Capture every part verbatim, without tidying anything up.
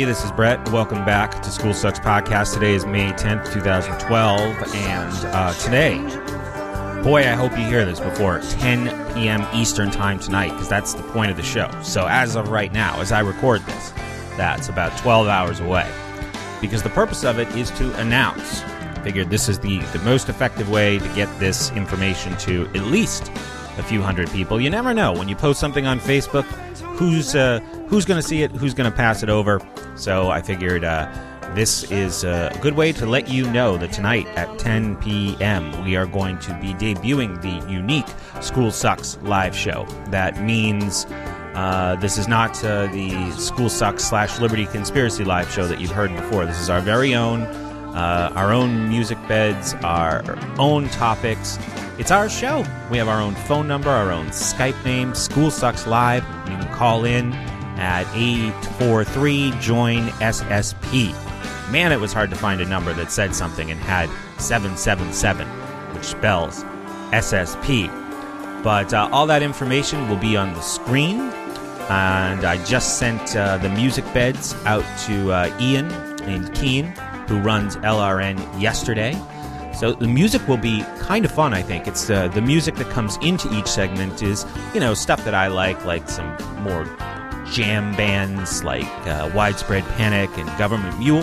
this is Brett. Welcome back to School Sucks Podcast. Today is May tenth, twenty twelve, and uh, today, boy, I hope you hear this before ten p.m. Eastern Time tonight, because that's the point of the show. So as of right now, as I record this, that's about twelve hours away, because the purpose of it is to announce. I figured this is the, the most effective way to get this information to at least a few hundred people. You never know. When you post something on Facebook, who's uh, who's going to see it, who's going to pass it over. So I figured uh, this is a good way to let you know that tonight at ten p.m. we are going to be debuting the unique School Sucks live show. That means uh, this is not uh, the School Sucks slash Liberty Conspiracy live show that you've heard before. This is our very own, uh, our own music beds, our own topics. It's our show. We have our own phone number, our own Skype name, School Sucks Live. You can call in at eight four three join S S P. Man, it was hard to find a number that said something and had seven seven seven, which spells S S P. But uh, all that information will be on the screen. And I just sent uh, the music beds out to uh, Ian and Keen, who runs L R N, yesterday. So the music will be kind of fun, I think. It's uh, the music that comes into each segment is, you know, stuff that I like, like some more jam bands like uh, Widespread Panic and Government Mule.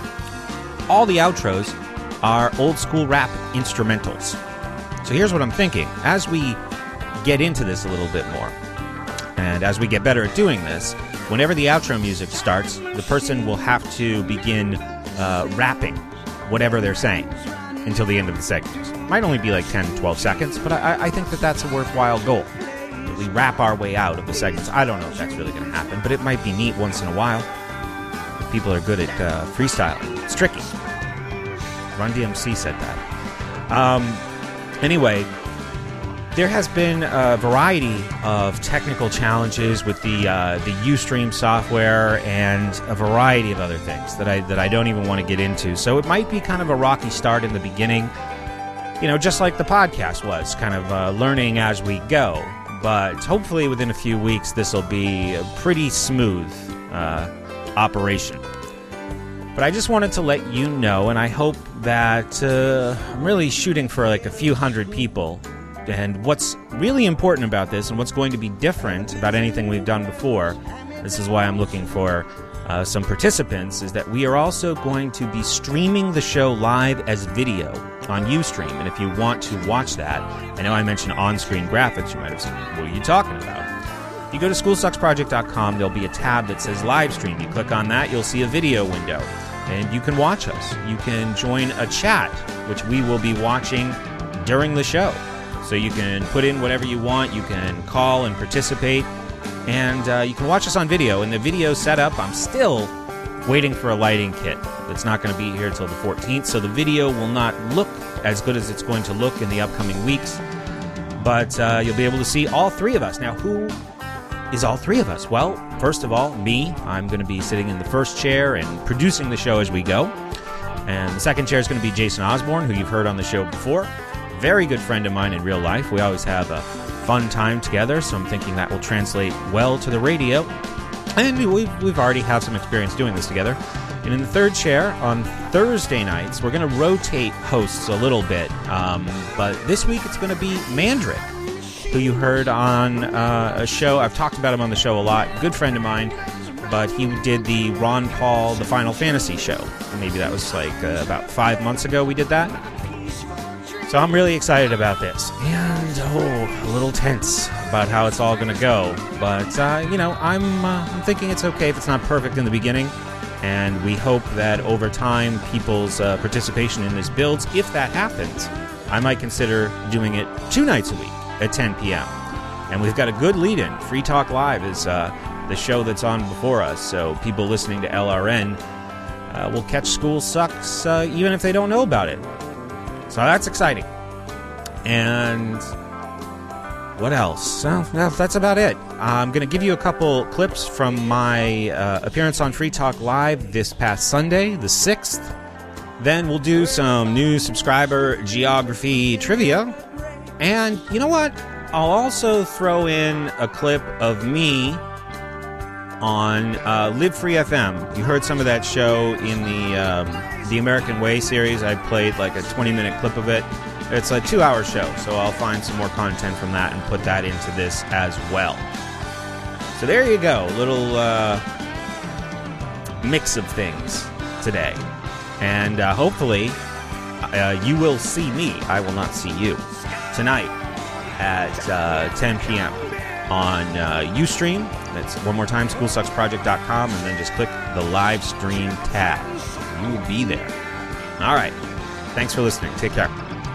All the outros are old school rap instrumentals. So here's what I'm thinking. As we get into this a little bit more, and as we get better at doing this, whenever the outro music starts, the person will have to begin uh, rapping whatever they're saying until the end of the segment. Might only be like ten, twelve seconds, but I, I think that that's a worthwhile goal. We wrap our way out of the segments. I don't know if that's really going to happen, but it might be neat once in a while. If people are good at uh, freestyling. It's tricky. Run D M C said that. Um, anyway, there has been a variety of technical challenges with the uh, the Ustream software and a variety of other things that I that I don't even want to get into. So it might be kind of a rocky start in the beginning, you know, just like the podcast was, kind of uh, learning as we go. But hopefully within a few weeks, this will be a pretty smooth uh, operation. But I just wanted to let you know, and I hope that uh, I'm really shooting for like a few hundred people. And what's really important about this, and what's going to be different about anything we've done before, this is why I'm looking for uh, some participants, is that we are also going to be streaming the show live as video on Ustream. And if you want to watch that, I know I mentioned on-screen graphics, you might have said, what are you talking about? If you go to school sucks project dot com, there'll be a tab that says live stream. You click on that, you'll see a video window, and you can watch us. You can join a chat, which we will be watching during the show. So you can put in whatever you want, you can call and participate, and uh, you can watch us on video. And the video setup, I'm still waiting for a lighting kit that's not going to be here until the fourteenth, so the video will not look as good as it's going to look in the upcoming weeks. But uh, you'll be able to see all three of us. Now, who is all three of us? Well, first of all, me. I'm going to be sitting in the first chair and producing the show as we go. And the second chair is going to be Jason Osborne, who you've heard on the show before. Very good friend of mine in real life. We always have a fun time together, so I'm thinking that will translate well to the radio. And we've, we've already had some experience doing this together. And in the third chair, on Thursday nights, we're going to rotate hosts a little bit. Um, but this week it's going to be Mandrick, who you heard on uh, a show. I've talked about him on the show a lot. Good friend of mine. But he did the Ron Paul, the Final Fantasy show. Maybe that was like uh, about five months ago we did that. So I'm really excited about this, and oh, a little tense about how it's all going to go. But uh, you know, I'm uh, I'm thinking it's okay if it's not perfect in the beginning, and we hope that over time people's uh, participation in this builds. If that happens, I might consider doing it two nights a week at ten p.m. And we've got a good lead-in. Free Talk Live is uh, the show that's on before us, so people listening to L R N uh, will catch School Sucks uh, even if they don't know about it. So that's exciting. And what else? Well, well that's about it. I'm going to give you a couple clips from my uh, appearance on Free Talk Live this past Sunday, the sixth. Then we'll do some new subscriber geography trivia. And you know what? I'll also throw in a clip of me on uh, Live Free F M. You heard some of that show in the um, the American Way series. I played like a twenty-minute clip of it. It's a two-hour show, so I'll find some more content from that and put that into this as well. So there you go, a little uh, mix of things today. And uh, hopefully uh, you will see me, I will not see you, tonight at uh, ten p.m. on uh, Ustream. That's one more time, school sucks project dot com, and then just click the live stream tab. You will be there. All right. Thanks for listening. Take care.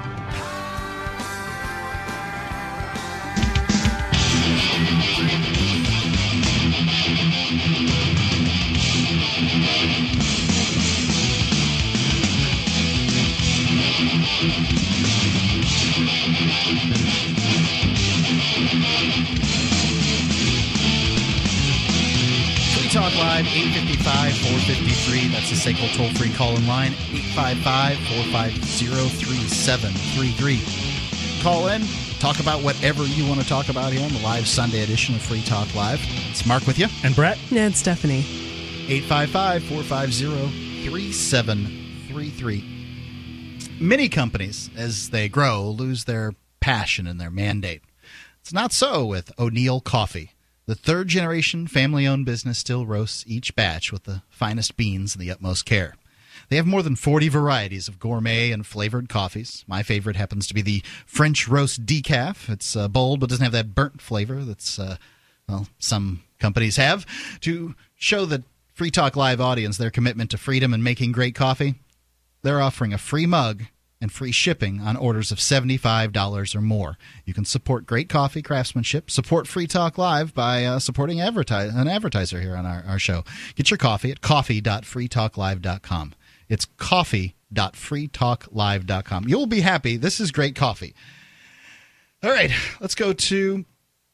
Talk Live, eight five five, four five three. That's the S A C L toll-free call-in line, eight five five, four five zero, three seven three three. Call in, talk about whatever you want to talk about here on the live Sunday edition of Free Talk Live. It's Mark with you. And Brett. And Stephanie. eight five five, four five zero, three seven three three. Many companies, as they grow, lose their passion and their mandate. It's not so with O'Neill Coffee. The third-generation family-owned business still roasts each batch with the finest beans and the utmost care. They have more than forty varieties of gourmet and flavored coffees. My favorite happens to be the French Roast Decaf. It's uh, bold but doesn't have that burnt flavor that's, uh, well, some companies have. To show the Free Talk Live audience their commitment to freedom and making great coffee, they're offering a free mug and free shipping on orders of seventy-five dollars or more. You can support great coffee craftsmanship, support Free Talk Live by uh, supporting advertise- an advertiser here on our, our show. Get your coffee at coffee dot free talk live dot com. It's coffee dot free talk live dot com. You'll be happy. This is great coffee. All right, let's go to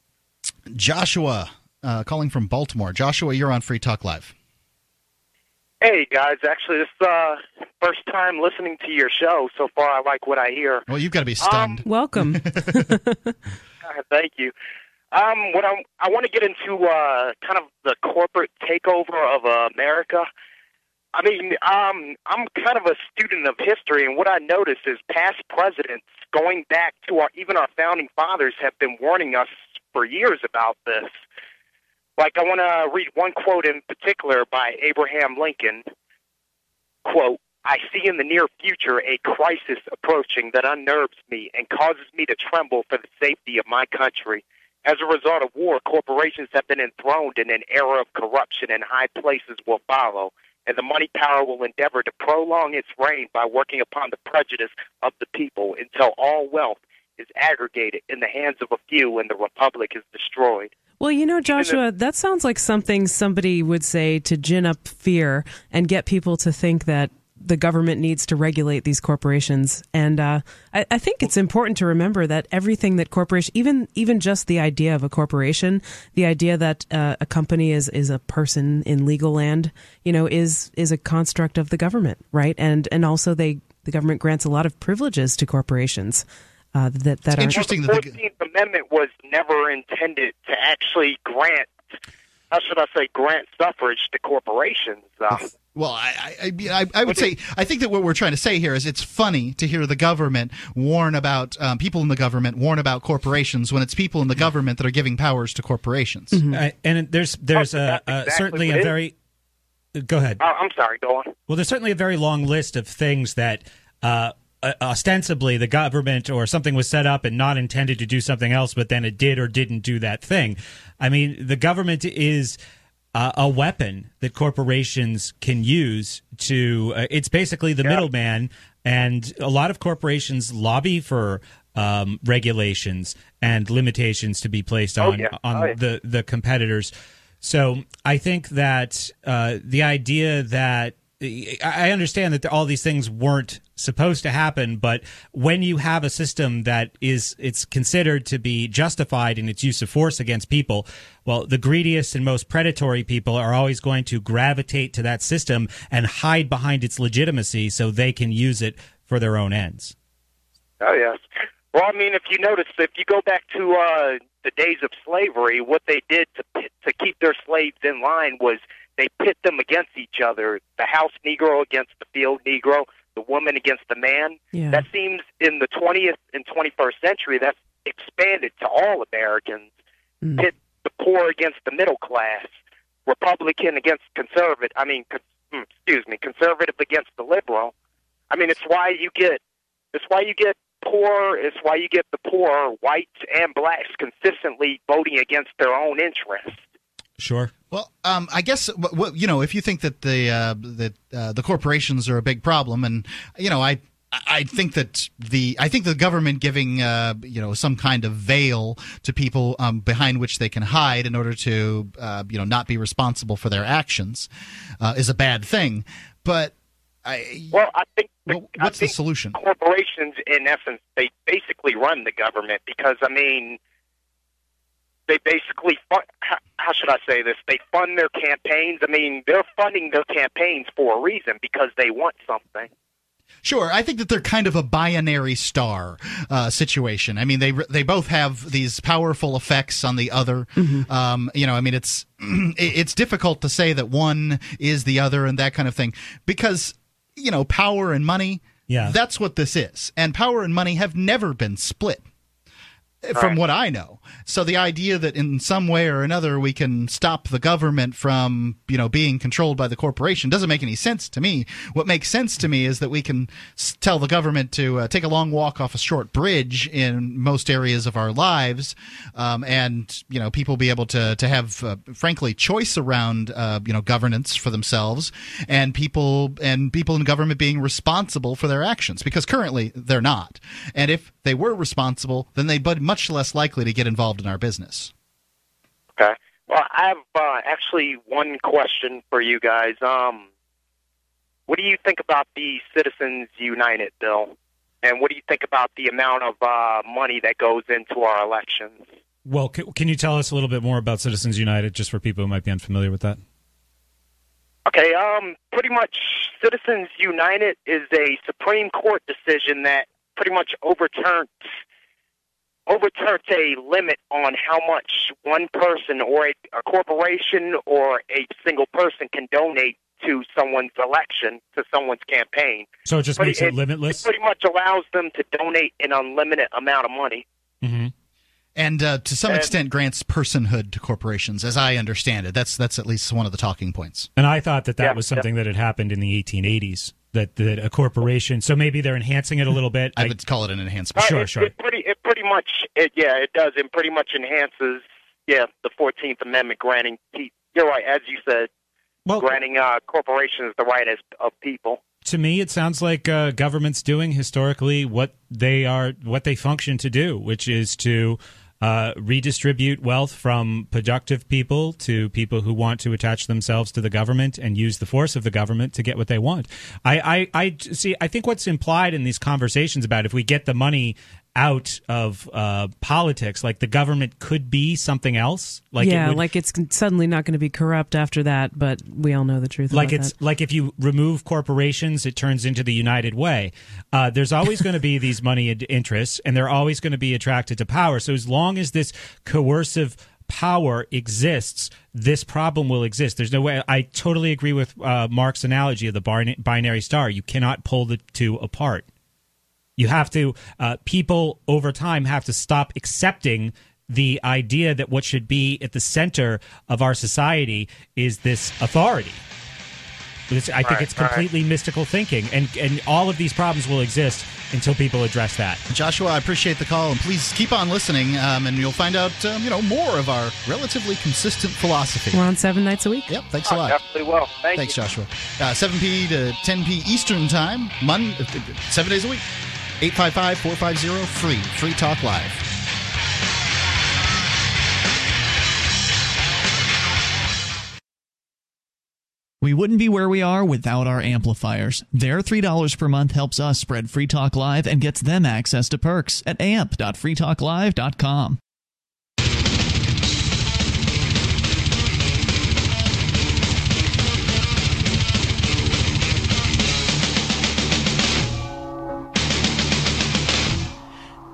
Joshua uh, calling from Baltimore. Joshua, you're on Free Talk Live. Hey, guys. Actually, this is uh, first time listening to your show. So far, I like what I hear. Well, you've got to be stunned. Um, Welcome. Thank you. Um, what I'm, I want to get into uh, kind of the corporate takeover of uh, America. I mean, um, I'm kind of a student of history, and what I notice is past presidents, going back to our, even our founding fathers, have been warning us for years about this. Like, I want to read one quote in particular by Abraham Lincoln. Quote, "I see in the near future a crisis approaching that unnerves me and causes me to tremble for the safety of my country. As a result of war, corporations have been enthroned in an era of corruption, and high places will follow, and the money power will endeavor to prolong its reign by working upon the prejudice of the people until all wealth is aggregated in the hands of a few and the republic is destroyed." Well, you know, Joshua, that sounds like something somebody would say to gin up fear and get people to think that the government needs to regulate these corporations. And uh, I, I think it's important to remember that everything that corporation, even even just the idea of a corporation, the idea that uh, a company is, is a person in legal land, you know, is is a construct of the government, right? And and also they the government grants a lot of privileges to corporations. Uh, that that it's interesting the that the fourteenth Amendment was never intended to actually grant, how should I say, grant suffrage to corporations. Uh, Well, I, I, I, I would say I think that what we're trying to say here is it's funny to hear the government warn about um, people in the government warn about corporations when it's people in the government that are giving powers to corporations. Mm-hmm. Uh, and there's there's Oh, a, that's uh, exactly certainly what a it very go ahead. uh, I'm sorry, go on. Well, there's certainly a very long list of things that uh, ostensibly the government or something was set up and not intended to do something else, but then it did or didn't do that thing. I mean, the government is uh, a weapon that corporations can use to uh, it's basically the yeah. middleman, and a lot of corporations lobby for um, regulations and limitations to be placed Oh, on yeah. on Oh, yeah. the the competitors. So I think that uh, the idea that I understand that all these things weren't supposed to happen, but when you have a system that is it's considered to be justified in its use of force against people, well, the greediest and most predatory people are always going to gravitate to that system and hide behind its legitimacy so they can use it for their own ends. Oh, yes. Well, I mean, if you notice, if you go back to uh, the days of slavery, what they did to pit, to keep their slaves in line was they pit them against each other. The house Negro against the field Negro, the woman against the man. Yeah. That seems in the twentieth and twenty-first century, that's expanded to all Americans. Mm. Pit the poor against the middle class, Republican against conservative. I mean, con- excuse me, conservative against the liberal. I mean, it's why you get it's why you get poor. It's why you get the poor, whites and blacks, consistently voting against their own interests. Sure. Well, um, I guess w- w- you know if you think that the uh, that uh, the corporations are a big problem, and you know I. I think that the I think the government giving uh, you know some kind of veil to people um, behind which they can hide in order to uh, you know not be responsible for their actions uh, is a bad thing. But I well, I think the, well, what's I think the solution? Corporations, in essence, they basically run the government because I mean, they basically fund, how, how should I say this? They fund their campaigns. I mean, they're funding their campaigns for a reason because they want something. Sure, I think that they're kind of a binary star uh, situation. I mean, they they both have these powerful effects on the other. Mm-hmm. Um, you know, I mean, it's it's difficult to say that one is the other and that kind of thing because you know, power and money. Yeah, that's what this is, and power and money have never been split. From right. what I know. So the idea that in some way or another we can stop the government from, you know, being controlled by the corporation doesn't make any sense to me. What makes sense to me is that we can s- tell the government to uh, take a long walk off a short bridge in most areas of our lives, um, and, you know, people be able to, to have, uh, frankly, choice around, uh, you know, governance for themselves, and people and people in government being responsible for their actions, because currently they're not. And if they were responsible, then they'd be much less likely to get involved in our business. Okay. Well, I have uh, actually one question for you guys. Um, what do you think about the Citizens United bill? And what do you think about the amount of uh, money that goes into our elections? Well, c- can you tell us a little bit more about Citizens United, just for people who might be unfamiliar with that? Okay, um, pretty much Citizens United is a Supreme Court decision that pretty much overturned overturns a limit on how much one person or a, a corporation or a single person can donate to someone's election, to someone's campaign. So it just but makes it, it limitless? It pretty much allows them to donate an unlimited amount of money. Mm-hmm. And uh, to some and, extent grants personhood to corporations, as I understand it. That's that's at least one of the talking points. And I thought that that yeah, was something yeah. that had happened in the eighteen eighties, that, that a corporation, so maybe they're enhancing it a little bit. I, I would call it an enhancement. Uh, Sure, it, sure. It pretty, it pretty much, it, yeah, it does. It pretty much enhances, yeah, the fourteenth Amendment granting, you're right, as you said, well, granting uh, corporations the right as, of people. To me, it sounds like uh, government's doing historically what they are, what they function to do, which is to uh, redistribute wealth from productive people to people who want to attach themselves to the government and use the force of the government to get what they want. I, I, I see. I think what's implied in these conversations about if we get the money out of uh, politics, like the government could be something else. Like yeah, it would, like it's suddenly not going to be corrupt after that, but we all know the truth like about it's that. like if you remove corporations, it turns into the United Way. Uh, there's always going to be these money interests, and they're always going to be attracted to power. So as long as this coercive power exists, this problem will exist. There's no way. I totally agree with uh, Mark's analogy of the bin- binary star. You cannot pull the two apart. You have to, uh, people over time have to stop accepting the idea that what should be at the center of our society is this authority. It's, I think Right, it's completely right. mystical thinking, and, and all of these problems will exist until people address that. Joshua, I appreciate the call, and please keep on listening, um, and you'll find out um, you know more of our relatively consistent philosophy. We're on seven nights a week. Yep, thanks a Oh, lot. definitely will. Thank Thanks, you. Joshua. Uh, seven p to ten p Eastern Time, Monday, seven days a week. eight five five, four five zero, free. Free Talk Live. We wouldn't be where we are without our amplifiers. Their three dollars per month helps us spread Free Talk Live and gets them access to perks at amp dot free talk live dot com.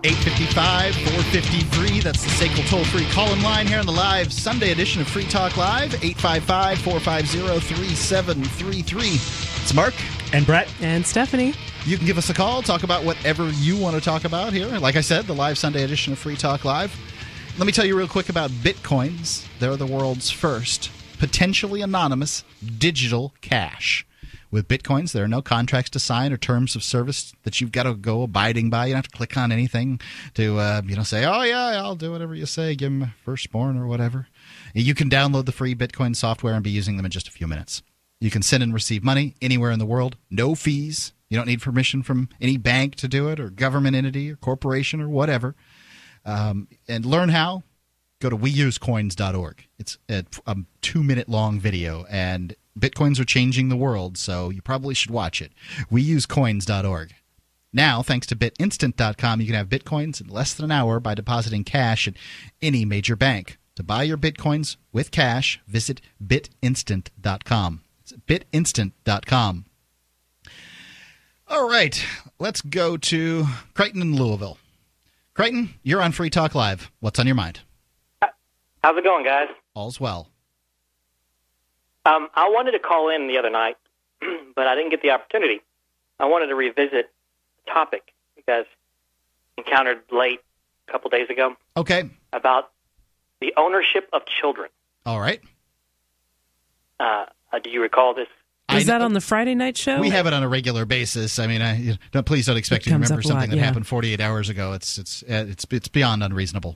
eight five five, four five three. That's the S A C L toll-free call-in line here on the live Sunday edition of Free Talk Live. eight five five, four five zero, three seven three three. It's Mark. And Brett. And Stephanie. You can give us a call, talk about whatever you want to talk about here. Like I said, the live Sunday edition of Free Talk Live. Let me tell you real quick about Bitcoins. They're the world's first potentially anonymous digital cash. With Bitcoins, there are no contracts to sign or terms of service that you've got to go abiding by. You don't have to click on anything to uh, you know, say, oh, yeah, I'll do whatever you say, give them firstborn or whatever. You can download the free Bitcoin software and be using them in just a few minutes. You can send and receive money anywhere in the world, no fees. You don't need permission from any bank to do it or government entity or corporation or whatever. Um, and learn how, go to we use coins dot org. It's a, a two-minute long video, and Bitcoins are changing the world, so you probably should watch it. we use coins dot org. Now, thanks to bit instant dot com, you can have Bitcoins in less than an hour by depositing cash at any major bank. To buy your Bitcoins with cash, visit bit instant dot com. It's bit instant dot com. All right, let's go to Creighton in Louisville. Creighton, you're on Free Talk Live. What's on your mind? How's it going, guys? All's well. Um, I wanted to call in the other night, but I didn't get the opportunity. I wanted to revisit the topic you guys encountered late a couple days ago. Okay. About the ownership of children. All right. Uh, uh, do you recall this? Was that on the Friday night show? We have it on a regular basis. I mean, I, you know, please don't expect It you to comes remember up a something lot, that yeah. happened forty-eight hours ago. It's it's uh, it's it's beyond unreasonable.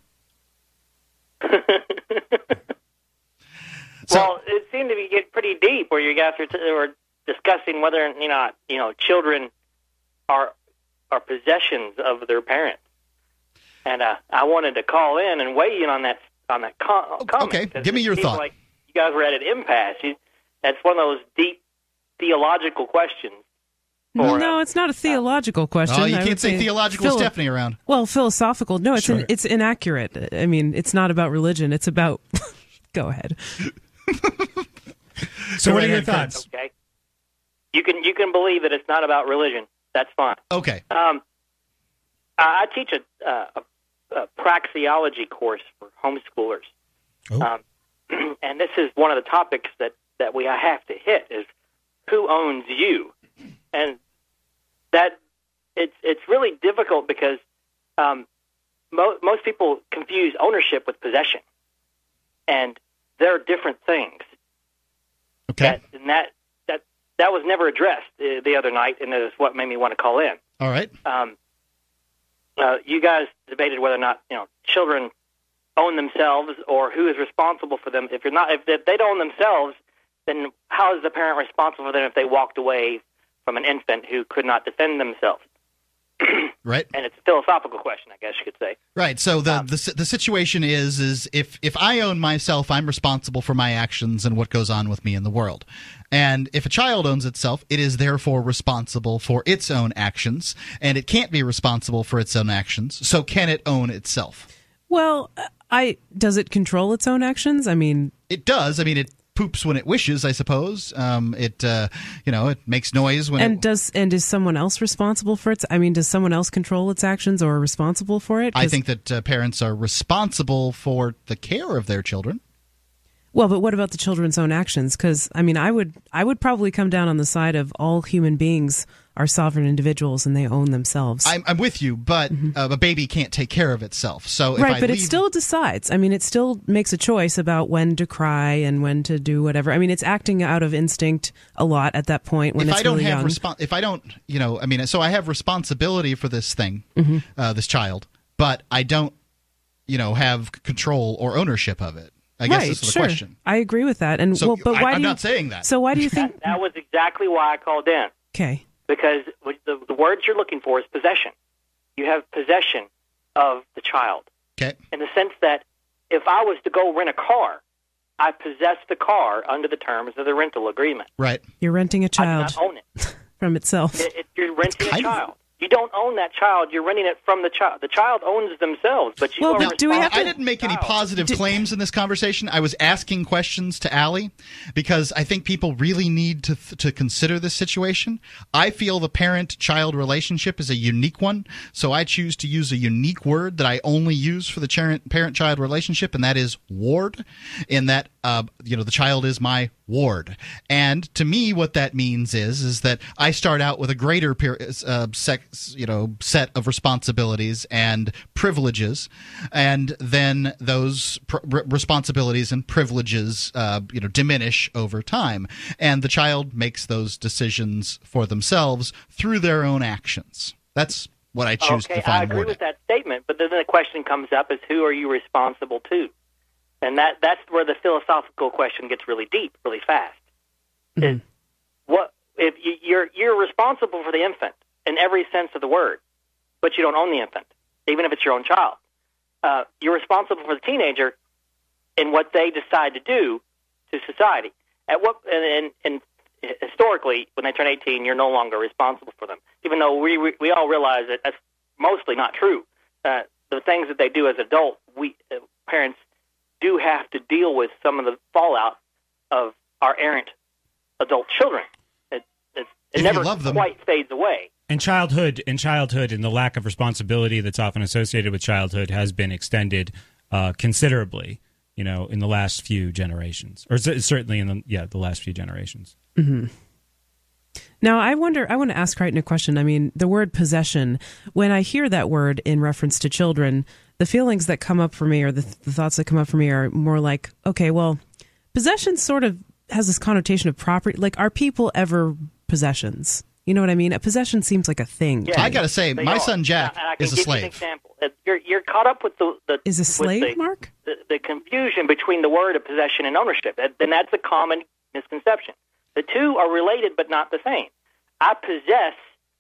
So, well, it seemed to be get pretty deep, where you guys were, t- were discussing whether you know you know children are are possessions of their parents, and uh, I wanted to call in and weigh in on that on that com- comment. Okay, 'cause give me it your seems thought. Like you guys were at an impasse. You, that's one of those deep theological questions. For, no, uh, it's not a theological question. oh, you I can't would say theological with philo- Stephanie around. Well, philosophical. No, it's Sure. in, it's inaccurate. I mean, it's not about religion. It's about. Go ahead. So, Go what are right your ahead, thoughts? Okay, you can you can believe that it's not about religion. That's fine. Okay. Um, I I teach a, uh, a, a praxeology course for homeschoolers, Oh. um, and this is one of the topics that, that we have to hit is who owns you, and that it's it's really difficult because um, mo- most people confuse ownership with possession, and they're different things. Okay. That, and that that that was never addressed uh, the other night, and that is what made me want to call in. All right. Um, uh, you guys debated whether or not you know children own themselves or who is responsible for them. If you're not, if, if they don't own themselves, then how is the parent responsible for them if they walked away from an infant who could not defend themselves? Right. And it's a philosophical question, I guess you could say. Right. So the, Um, the the situation is is if if I own myself, I'm responsible for my actions and what goes on with me in the world. And if a child owns itself, it is therefore responsible for its own actions, and it can't be responsible for its own actions. So can it own itself? Well, I does it control its own actions? I mean, It does. I mean, it poops when it wishes, I suppose. Um, it uh, you know, it makes noise when and it does and is someone else responsible for its? I mean, does someone else control its actions or responsible for it? I 'Cause- think that uh, parents are responsible for the care of their children. Well, but what about the children's own actions? Because I mean, I would I would probably come down on the side of all human beings are sovereign individuals and they own themselves. I'm, I'm with you, but uh, a baby can't take care of itself. So if right, I but leave, it still decides. I mean, it still makes a choice about when to cry and when to do whatever. I mean, it's acting out of instinct a lot at that point when if it's I don't really have young. respon if I don't, you know, I mean, so I have responsibility for this thing, Mm-hmm. uh, this child, but I don't, you know, have control or ownership of it. I guess right, this is the sure. question. I agree with that. And So well, but I- why I'm do you, not saying that. So why do you think? That, that was exactly why I called in. Okay. Because the, the words you're looking for is possession. You have possession of the child Okay. in the sense that if I was to go rent a car, I possess the car under the terms of the rental agreement. Right. You're renting a I child do not own it. from itself. It- it- you're renting a kind of- child. You don't own that child. You're renting it from the child. The child owns themselves, but you Well, are but do we have responsible I didn't make any for the child. positive Did- claims in this conversation. I was asking questions to Allie because I think people really need to to consider this situation. I feel the parent-child relationship is a unique one, so I choose to use a unique word that I only use for the parent- parent-child relationship, and that is ward, in that uh, you know, the child is my ward. And to me, what that means is is that I start out with a greater per- uh, sex, you know, set of responsibilities and privileges, and then those pr- responsibilities and privileges, uh, you know, diminish over time, and the child makes those decisions for themselves through their own actions. That's what I choose okay, to define I agree warding. with that statement, but then the question comes up is who are you responsible to? And that that's where the philosophical question gets really deep, really fast. Mm-hmm. Is what if you, you're you're responsible for the infant in every sense of the word, but you don't own the infant, even if it's your own child. Uh, you're responsible for the teenager in what they decide to do to society. At what and, and, and historically, when they turn eighteen, you're no longer responsible for them, even though we we, we all realize that that's mostly not true. Uh, the things that they do as adults, we uh, parents do have to deal with some of the fallout of our errant adult children. It, it, it If you never love them. quite fades away. And childhood, and childhood, and the lack of responsibility that's often associated with childhood has been extended uh, considerably, you know, in the last few generations, or c- certainly in the yeah the last few generations. Mm-hmm. Now, I wonder, I want to ask Crichton a question. I mean, the word possession, when I hear that word in reference to children, the feelings that come up for me, or the, the thoughts that come up for me, are more like, okay, well, possession sort of has this connotation of property. Like, are people ever possessions? You know what I mean? A possession seems like a thing. Yeah. I got to say, They my are. son Jack And I can is a give you an slave. example. Uh, You're, you're caught up with the, the Is a with slave, the, Mark? the, the confusion between the word of possession and ownership. That, then that's a common misconception. The two are related but not the same. I possess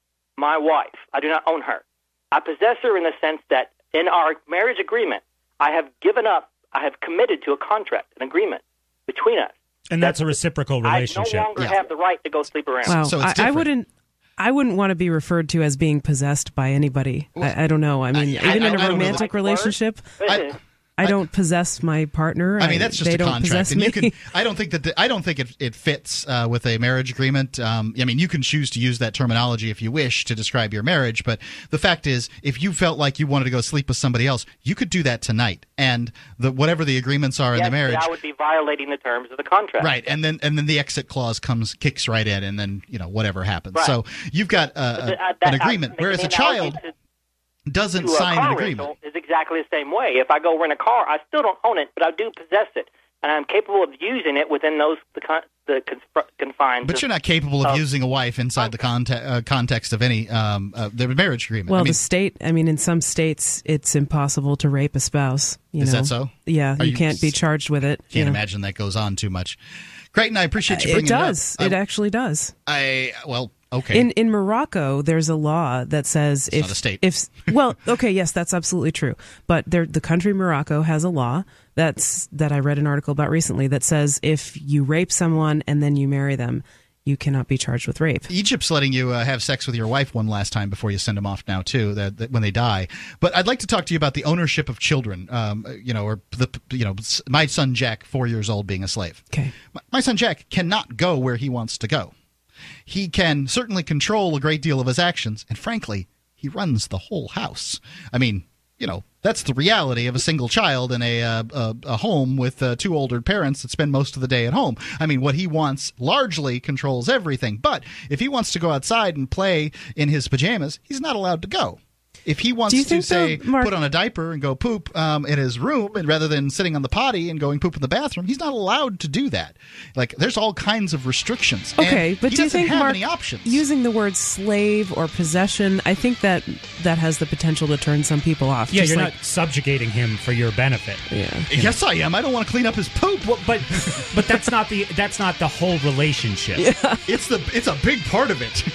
my wife. I do not own her. I possess her in the sense that in our marriage agreement, I have given up, I have committed to a contract, an agreement between us. And that's a reciprocal relationship. I no longer Yeah. have the right to go sleep around. Wow, So it's I, I different. wouldn't. I wouldn't want to be referred to as being possessed by anybody. I, I don't know. I mean, I- even I- in I a don't know romantic that word. relationship, I- I don't possess my partner. I mean, that's just they a don't contract, possess and you me. can. I don't think that. The, I don't think it, it fits uh, with a marriage agreement. Um, I mean, you can choose to use that terminology if you wish to describe your marriage, but the fact is, if you felt like you wanted to go sleep with somebody else, you could do that tonight, and the whatever the agreements are in yes, the marriage, I would be violating the terms of the contract. right? And then and then the exit clause comes kicks right in, and then you know whatever happens. Right. So you've got uh, But the- uh, an that- agreement, I- whereas a the analogy child to- doesn't to a sign car an agreement. rental is exactly the same way. If I go rent a car, I still don't own it, but I do possess it, and I'm capable of using it within those the con- the cons- confines. But of, you're not capable of of- using a wife inside the conte- uh, context of any um, uh, the marriage agreement. Well, I mean, the state. I mean, in some states, it's impossible to rape a spouse. You Is know? that so? Yeah, Are you, you- can't be charged with it. you can't know. imagine that goes on too much. Creighton, I appreciate you It bringing does. it up. It actually does. I, I well, okay. In in Morocco, there's a law that says if not a state. if well, okay, yes, that's absolutely true. But there, the country Morocco has a law that's that I read an article about recently that says if you rape someone and then you marry them, you cannot be charged with rape. Egypt's letting you uh, have sex with your wife one last time before you send them off now too. That, that when they die. But I'd like to talk to you about the ownership of children. Um, you know, or the you know, my son Jack, four years old, being a slave. Okay. My, my son Jack cannot go where he wants to go. He can certainly control a great deal of his actions, and frankly, he runs the whole house. I mean, you know, that's the reality of a single child in a uh, a, a home with uh, two older parents that spend most of the day at home. I mean, what he wants largely controls everything. But if he wants to go outside and play in his pajamas, he's not allowed to go. If he wants Do you to, think, say, though, Mark- put on a diaper and go poop um, in his room, and rather than sitting on the potty and going poop in the bathroom, he's not allowed to do that. Like, there's all kinds of restrictions. Okay, And but he do you doesn't think, have Mark, any options. using the word slave or possession, I think that that has the potential to turn some people off. Yeah, Just you're like, not subjugating him for your benefit. Yeah. Yes, I am. I don't want to clean up his poop. Well, but but that's not the that's not the whole relationship. It's the it's a big part of it.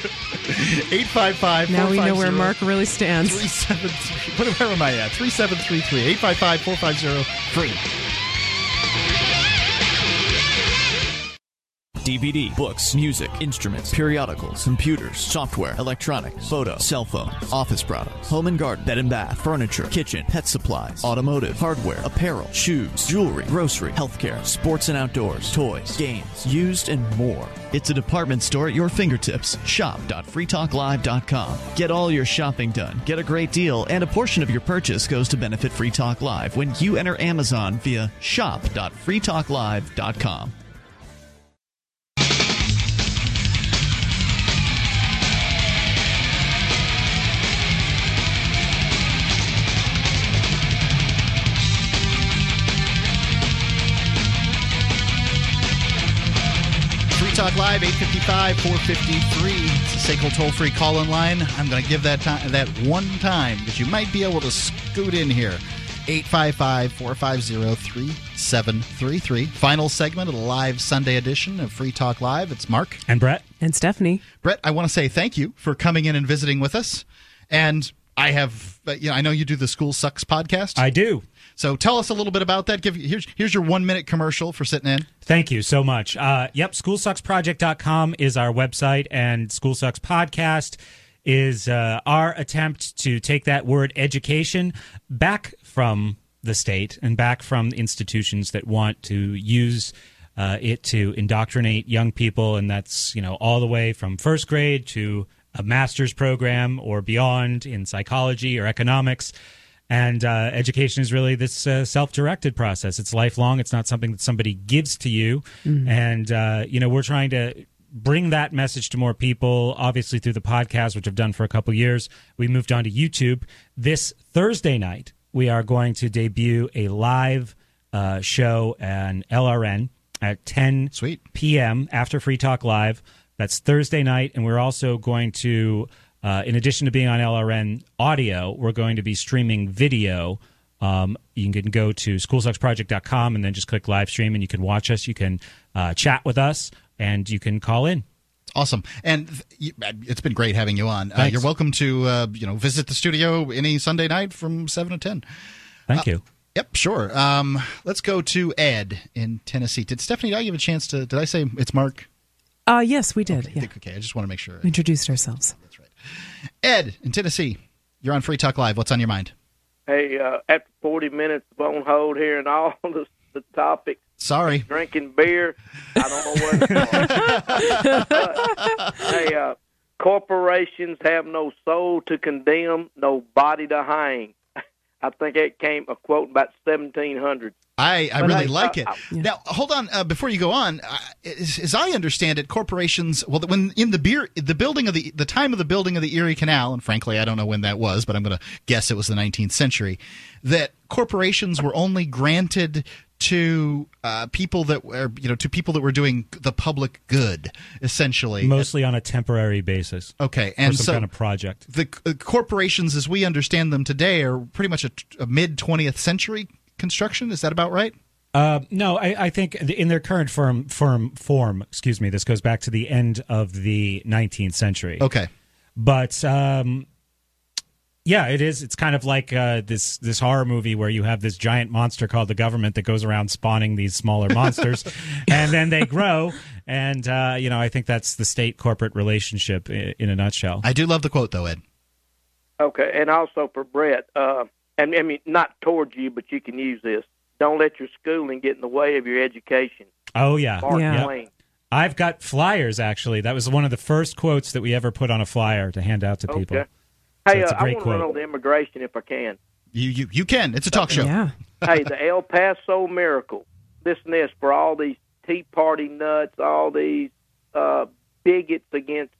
eight five five Now we know where Mark really stands. three seven three What where am I at? three seven three three eight five five four five zero free. D V D, books, music, instruments, periodicals, computers, software, electronics, photo, cell phones, office products, home and garden, bed and bath, furniture, kitchen, pet supplies, automotive, hardware, apparel, shoes, jewelry, grocery, healthcare, sports and outdoors, toys, games, used, and more. It's a department store at your fingertips. shop dot free talk live dot com. Get all your shopping done, get a great deal, and a portion of your purchase goes to benefit Free Talk Live when you enter Amazon via shop dot free talk live dot com. Talk Live, eight five five, four five three. It's a SACL toll-free call-in line. I'm going to give that time, that one time because you might be able to scoot in here. eight five five, four five zero, three seven three three. Final segment of the live Sunday edition of Free Talk Live. It's Mark. And Brett. And Stephanie. Brett, I want to say thank you for coming in and visiting with us. And I have, you know, I know you do the School Sucks podcast. I do. So tell us a little bit about that. Give here's here's your one minute commercial for sitting in. Thank you so much. Uh, yep, school sucks project dot com is our website, and School Sucks Podcast is uh, our attempt to take that word education back from the state and back from institutions that want to use uh, it to indoctrinate young people, and that's, you know, all the way from first grade to a master's program or beyond in psychology or economics. And uh, education is really this uh, self-directed process. It's lifelong. It's not something that somebody gives to you. Mm-hmm. And, uh, you know, we're trying to bring that message to more people, obviously through the podcast, which I've done for a couple years. We moved on to YouTube. This Thursday night, we are going to debut a live uh, show on L R N at ten p.m. after Free Talk Live. That's Thursday night. And we're also going to... Uh, in addition to being on L R N audio, we're going to be streaming video. Um, you can go to school sucks project dot com and then just click live stream, and you can watch us. You can uh, chat with us, and you can call in. Awesome. And it's been great having you on. Uh, you're welcome to uh, you know visit the studio any Sunday night from seven to ten. Thank uh, you. Yep, sure. Um, let's go to Ed in Tennessee. Did Stephanie, did I give a chance to, did I say it's Mark? Uh, yes, we did. Okay, yeah. I think, okay, I just want to make sure. We introduced ourselves. That's right. Ed in Tennessee, you're on Free Talk Live. What's on your mind? Hey, uh, after forty minutes of on hold here and all the, the topics, sorry, drinking beer, I don't know where to start. uh, hey, uh, corporations have no soul to condemn, no body to hang. I think it came a quote about seventeen hundred. I, I But really I- like I- it. I- Now, hold on. Uh, before you go on, uh, as, as I understand it, corporations. Well, when in the beer, the building of the the time of the building of the Erie Canal, and frankly, I don't know when that was, but I'm going to guess it was the nineteenth century. That corporations were only granted to uh, people that were, you know, to people that were doing the public good, essentially, mostly on a temporary basis. Okay, and or some so kind of project. The uh, corporations, as we understand them today, are pretty much a, a mid twentieth century construction. Is that about right? Uh, no, I, I think in their current firm, firm form, excuse me, this goes back to the end of the nineteenth century. Okay. But, um, yeah, it is. It's kind of like uh, this this horror movie where you have this giant monster called the government that goes around spawning these smaller monsters, and then they grow. And, uh, you know, I think that's the state-corporate relationship in, in a nutshell. I do love the quote, though, Ed. Okay, and also for Brett, uh, and I mean, not towards you, but you can use this. Don't let your schooling get in the way of your education. Oh, yeah. Mark Yeah. Twain. I've got flyers, actually. That was one of the first quotes that we ever put on a flyer to hand out to people. Okay. Hey, it's uh, a I great want to run quote. over the immigration if I can. You you you can. It's a talk show. Yeah. Hey, the El Paso miracle. Listen to this for all these Tea Party nuts, all these uh, bigots against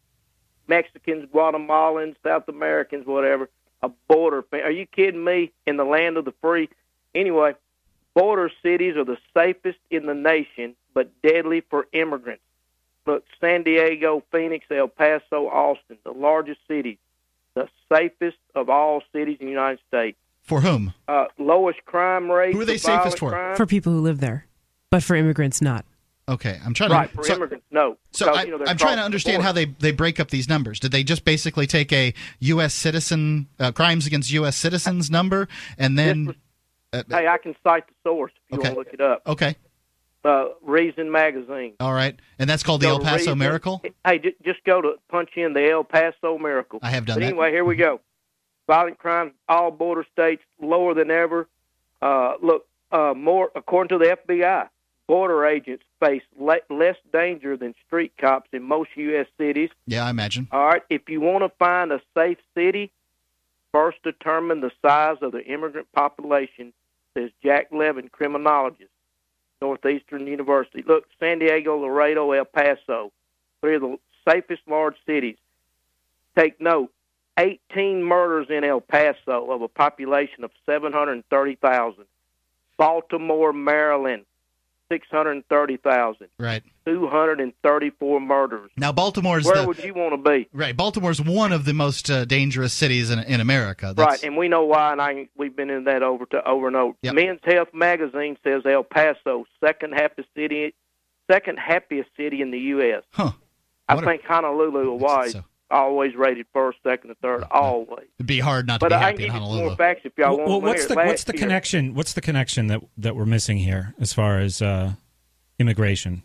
Mexicans, Guatemalans, South Americans, whatever. A border. Are you kidding me? In the land of the free. Anyway, border cities are the safest in the nation, but deadly for immigrants. Look, San Diego, Phoenix, El Paso, Austin, the largest cities, the safest of all cities in the United States. For whom? Uh, lowest crime rate. Who are they of safest violent for? crime. For people who live there, but for immigrants, not. Okay, I'm trying Right, to. for so, immigrants, no. So Because, I, you know, they're I'm trying to crossing the understand border. how they, they break up these numbers. Did they just basically take a U S citizen uh, crimes against U S citizens number and then? This was- Hey, I can cite the source if you Okay. want to look it up. Okay. uh, Reason Magazine. All right. And that's called the Go El to Paso Reason. Miracle? Hey, j- just go to punch in the El Paso Miracle. I have done but that. Anyway, here we go. Violent crimes, all border states, lower than ever. Uh, look, uh, more according to the F B I, border agents face le- less danger than street cops in most U S cities. Yeah, I imagine. All right, if you want to find a safe city, first determine the size of the immigrant population, says Jack Levin, criminologist, Northeastern University. Look, San Diego, Laredo, El Paso, three of the safest large cities. Take note, eighteen murders in El Paso of a population of seven hundred thirty thousand. Baltimore, Maryland, six hundred thirty thousand. Right. two hundred thirty-four murders. Now, Baltimore's Where the, would you want to be? right. Baltimore's one of the most uh, dangerous cities in in America. That's, Right, and we know why, and I we've been in that over to over and over. Yep. Men's Health magazine says El Paso, second happiest city, second happiest city in the U S. Huh. I What a- think Honolulu, Hawaii, so. always rated first, second, and third, always. It'd be hard not to But be I happy can in give you some Honolulu. more facts if y'all Well, want. what's the Last what's the year- connection? What's the connection that that we're missing here as far as uh, immigration?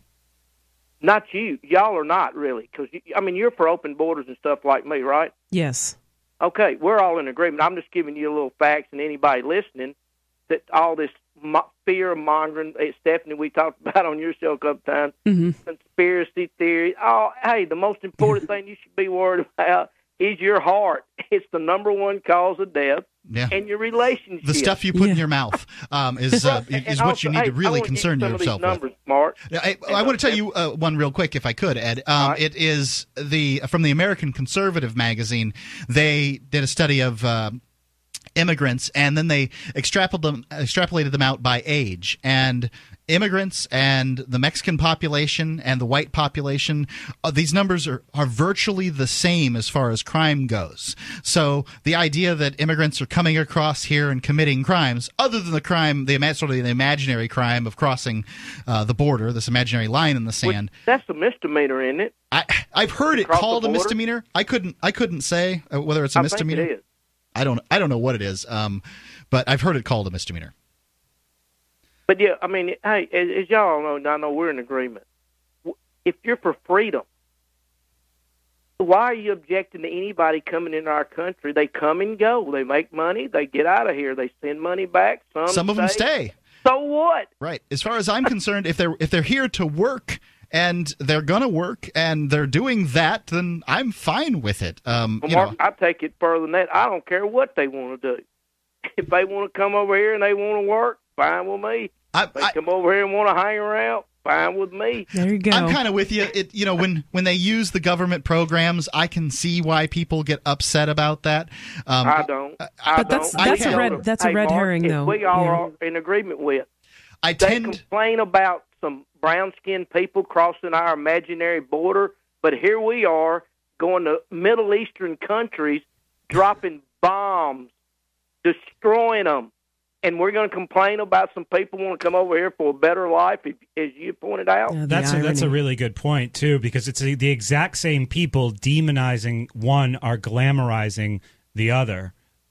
Not you. Y'all are not really, because I mean you're for open borders and stuff like me, right? Yes. Okay, we're all in agreement. I'm just giving you a little facts, and anybody listening, that all this mo- fear mongering, hey, Stephanie, we talked about on your show a couple times, Mm-hmm. conspiracy theory. Oh, hey, the most important thing you should be worried about is your heart. It's the number one cause of death, Yeah. and your relationship. The stuff you put in Yeah. your mouth um, is uh, And is what you also, need to hey, really I concern want to give you yourself some of with. these numbers, Mark. I, I want to tell you uh, one real quick, if I could, Ed. Um, right. It is the from the American Conservative magazine. They did a study of uh, immigrants, and then they extrapolated them, extrapolated them out by age. And immigrants and the Mexican population and the white population, uh, these numbers are, are virtually the same as far as crime goes. So the idea that immigrants are coming across here and committing crimes, other than the crime, the ima- sort of the imaginary crime of crossing uh, the border, this imaginary line in the sand. Which, that's a misdemeanor, isn't it? I, I've heard it Across the called a border? misdemeanor. I couldn't. I couldn't say uh, whether it's a I misdemeanor. think it is. I don't. I don't know what it is. Um, but I've heard it called a misdemeanor. But yeah, I mean, hey, as, as y'all know, and I know we're in agreement. If you're for freedom, why are you objecting to anybody coming into our country? They come and go. They make money. They get out of here. They send money back. Some Some of them stay. So what? Right. As far as I'm concerned, if they're if they're here to work and they're gonna work and they're doing that, then I'm fine with it. Um, Well, you Mark, know, I take it further than that. I don't care what they want to do. If they want to come over here and they want to work, fine with me. I, If they I, come over here and want to hang around, fine with me. There you go. I'm kind of with you. It, you know, when, when they use the government programs, I can see why people get upset about that. Um, I don't. I But that's- don't. that's a Hey, red- that's a hey, red Mark, herring, if though. We all Yeah. are in agreement with. I They tend. complain about some brown-skinned people crossing our imaginary border, but here we are going to Middle Eastern countries, dropping bombs, destroying them, and we're going to complain about some people want to come over here for a better life, if, as you pointed out. Yeah, the That's a, that's a irony. really good point too, because it's the the exact same people demonizing one are glamorizing the other,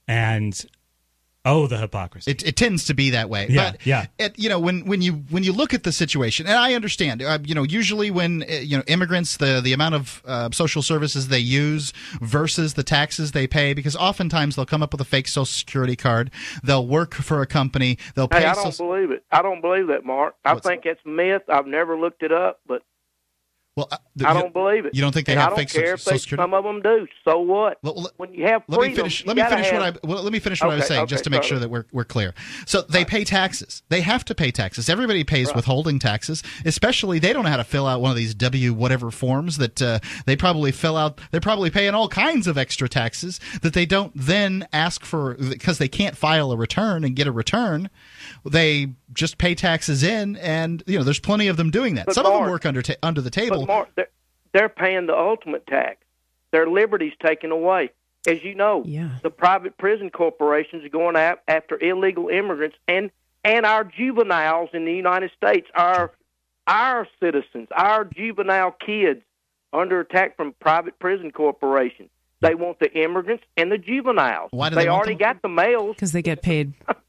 and oh, the hypocrisy. It, it tends to be that way. Yeah, but yeah. It, you know, when, when you when you look at the situation, and I understand, uh, you know, usually when uh, you know immigrants, the the amount of uh, social services they use versus the taxes they pay, because oftentimes they'll come up with a fake Social Security card, they'll work for a company, they'll pay. Hey, I don't social- believe it. I don't believe that, Mark. I What's- think that's myth. I've never looked it up, but well, uh, I you- don't believe it. You don't think they and have I don't fake care Social if they, Security? some of them do. So what? Well, let- when you have Let freedom, me finish. you Let me gotta finish have, what I. Well, let me finish what I was Okay, saying, okay, just to make sorry. sure that we're we're clear. So they pay taxes. They have to pay taxes. Everybody pays withholding taxes. Especially, they don't know how to fill out one of these W whatever forms that uh, they probably fill out. They're probably paying all kinds of extra taxes that they don't then ask for because they can't file a return and get a return. They just pay taxes in, and you know, there's plenty of them doing that. But Some of them Mark- work under ta- under the table. But Mark, they're, they're paying the ultimate tax. Their liberty's taken away. As you know, Yeah. the private prison corporations are going out after illegal immigrants and and our juveniles in the United States, our our citizens, our juvenile kids under attack from private prison corporations. They want the immigrants and the juveniles. Why do they want already them? got the males. Because they get paid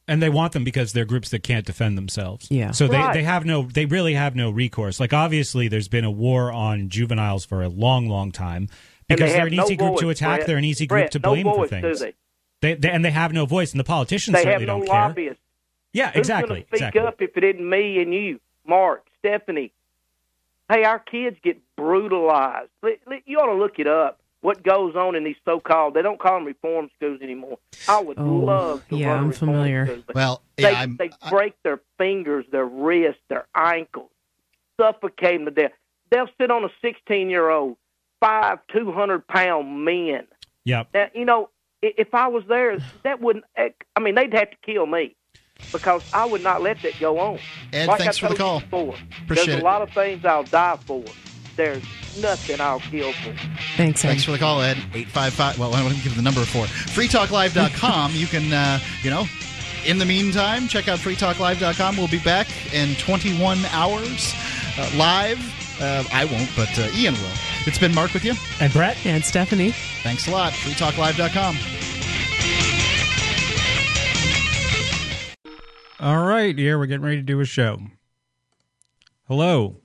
And they want them because they're groups that can't defend themselves. Yeah. So they, Right. they have no they really have no recourse. Like obviously there's been a war on juveniles for a long, long time And because they they're have an no easy group to voice, attack, Brett. they're an easy Brett, group to no blame voice, for do things. they? They, they and they have no voice, and the politicians They certainly have no don't care. lobbyists. Yeah, Who's exactly. going to speak exactly. up if it isn't me and you, Mark, Stephanie? Hey, our kids get brutalized. Li- li- You ought to look it up. What goes on in these so-called, they don't call them reform schools anymore. I would Oh, love to yeah, run a I'm reform familiar. school, but Well, they, yeah, I'm, they I- break their fingers, their wrists, their ankles, suffocate them to death. They'll sit on a sixteen-year-old, five, two hundred pound men. Yeah. Now, you know, i- if I was there, that wouldn't. I mean, they'd have to kill me because I would not let that go on. Ed, like thanks I for the told you call. Before, Appreciate there's it. a lot of things I'll die for. There's nothing I'll kill for. Thanks, Ed. Thanks for the call, Ed. eight five five. Well, I want to give the number for free talk live dot com. You can, uh, you know, in the meantime, check out free talk live dot com. We'll be back in twenty-one hours uh, live. Uh, I won't, but uh, Ian will. It's been Mark with you. And Brett? And Stephanie. Thanks a lot. free talk live dot com. All right, here we're getting ready to do a show. Hello.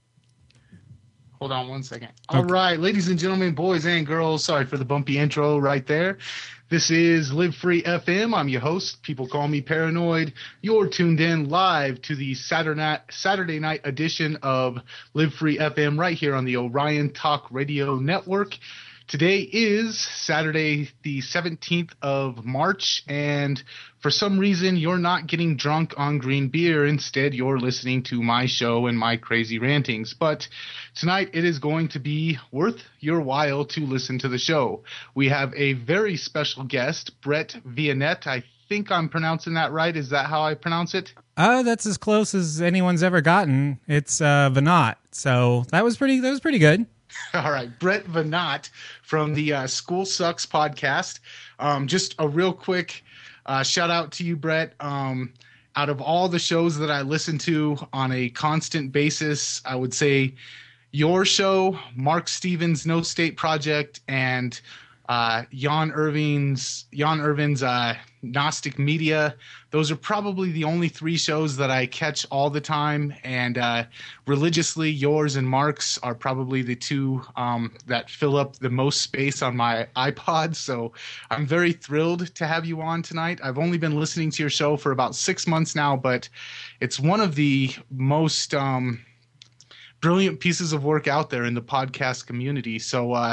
Hold on one second. All right, ladies and gentlemen, boys and girls, sorry for the bumpy intro right there. This is Live Free F M. I'm your host. People call me Paranoid. You're tuned in live to the Saturday night, Saturday night edition of Live Free F M right here on the Orion Talk Radio Network. Today is Saturday, the seventeenth of March, and for some reason you're not getting drunk on green beer. Instead, you're listening to my show and my crazy rantings. But tonight it is going to be worth your while to listen to the show. We have a very special guest, Brett Vianette. I think I'm pronouncing that right. Is that how I pronounce it? Uh, that's as close as anyone's ever gotten. It's uh, Vanat. So that was pretty. That was pretty good. All right, Brett Vanat from the uh, School Sucks podcast. Um, just a real quick uh, shout out to you, Brett. Um, out of all the shows that I listen to on a constant basis, I would say your show, Mark Stevens' No State Project, and uh, Jan Irving's Jan Irvin's uh, Gnostic Media. Those are probably the only three shows that I catch all the time, and uh, religiously, yours and Mark's are probably the two um, that fill up the most space on my iPod. So I'm very thrilled to have you on tonight. I've only been listening to your show for about six months now, but it's one of the most um, brilliant pieces of work out there in the podcast community. So uh,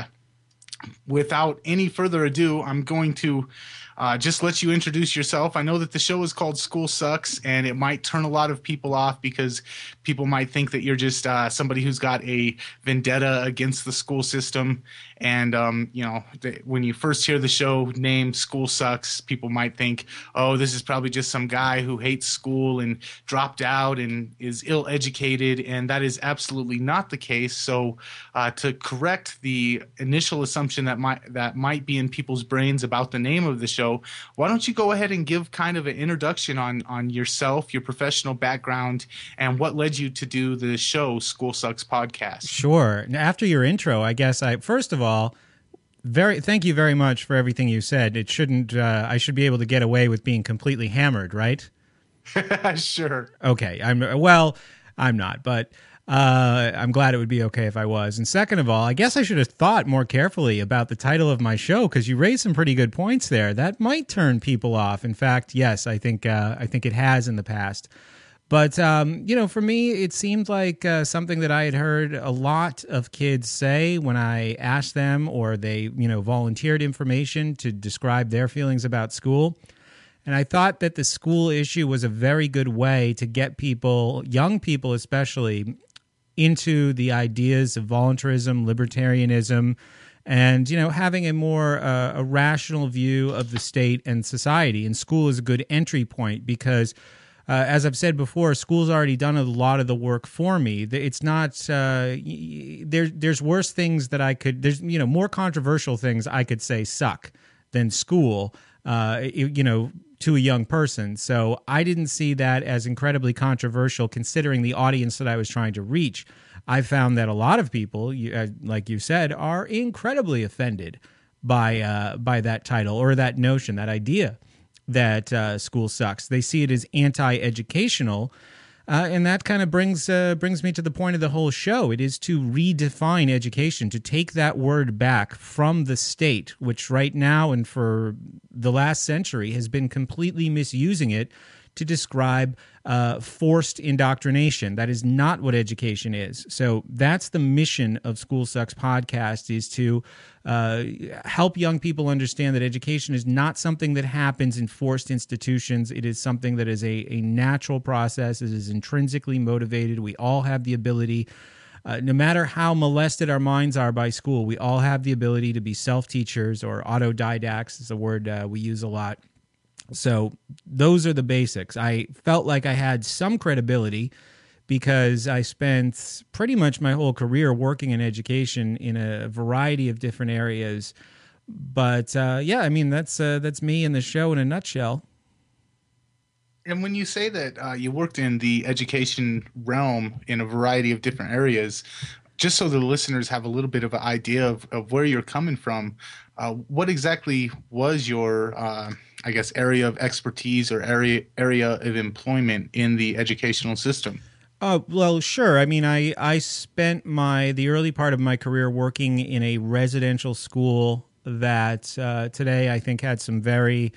without any further ado, I'm going to Uh, just let you introduce yourself. I know that the show is called School Sucks, and it might turn a lot of people off because people might think that you're just uh, somebody who's got a vendetta against the school system. And, um, you know, the, when you first hear the show name School Sucks, people might think, oh, this is probably just some guy who hates school and dropped out and is ill-educated, and that is absolutely not the case. So uh, to correct the initial assumption that might, that might be in people's brains about the name of the show, why don't you go ahead and give kind of an introduction on, on yourself, your professional background, and what led you to do the show School Sucks podcast? Sure. Now, after your intro, I guess I first of all, very thank you very much for everything you said. It shouldn't. Uh, I should be able to get away with being completely hammered, right? Sure. Okay. I'm well. I'm not, but. Uh, I'm glad it would be okay if I was. And second of all, I guess I should have thought more carefully about the title of my show because you raised some pretty good points there. That might turn people off. In fact, yes, I think uh, I think it has in the past. But um, you know, for me, it seemed like uh, something that I had heard a lot of kids say when I asked them, or they, you know, volunteered information to describe their feelings about school. And I thought that the school issue was a very good way to get people, young people especially, into the ideas of voluntarism, libertarianism, and, you know, having a more uh, a rational view of the state and society. And school is a good entry point because, uh, as I've said before, school's already done a lot of the work for me. It's not uh, there. There's worse things that I could. There's you know more controversial things I could say suck than school. Uh, you know. To a young person. So I didn't see that as incredibly controversial considering the audience that I was trying to reach. I found that a lot of people, uh, like you said, are incredibly offended by uh, by that title or that notion, that idea. that uh, school sucks. They see it as anti-educational. Uh, and that kind of brings uh, brings me to the point of the whole show. It is to redefine education, to take that word back from the state, which right now and for the last century has been completely misusing it to describe uh, forced indoctrination. That is not what education is. So that's the mission of School Sucks podcast, is to uh, help young people understand that education is not something that happens in forced institutions. It is something that is a, a natural process. It is intrinsically motivated. We all have the ability, uh, no matter how molested our minds are by school, we all have the ability to be self-teachers, or autodidacts is a word uh, we use a lot. So those are the basics. I felt like I had some credibility because I spent pretty much my whole career working in education in a variety of different areas. But uh, yeah, I mean, that's uh, that's me in the show in a nutshell. And when you say that uh, you worked in the education realm in a variety of different areas, just so the listeners have a little bit of an idea of, of where you're coming from, uh, what exactly was your, uh, I guess, area of expertise or area area of employment in the educational system? Uh, well, sure. I mean, I, I spent my the early part of my career working in a residential school that uh, today I think had some very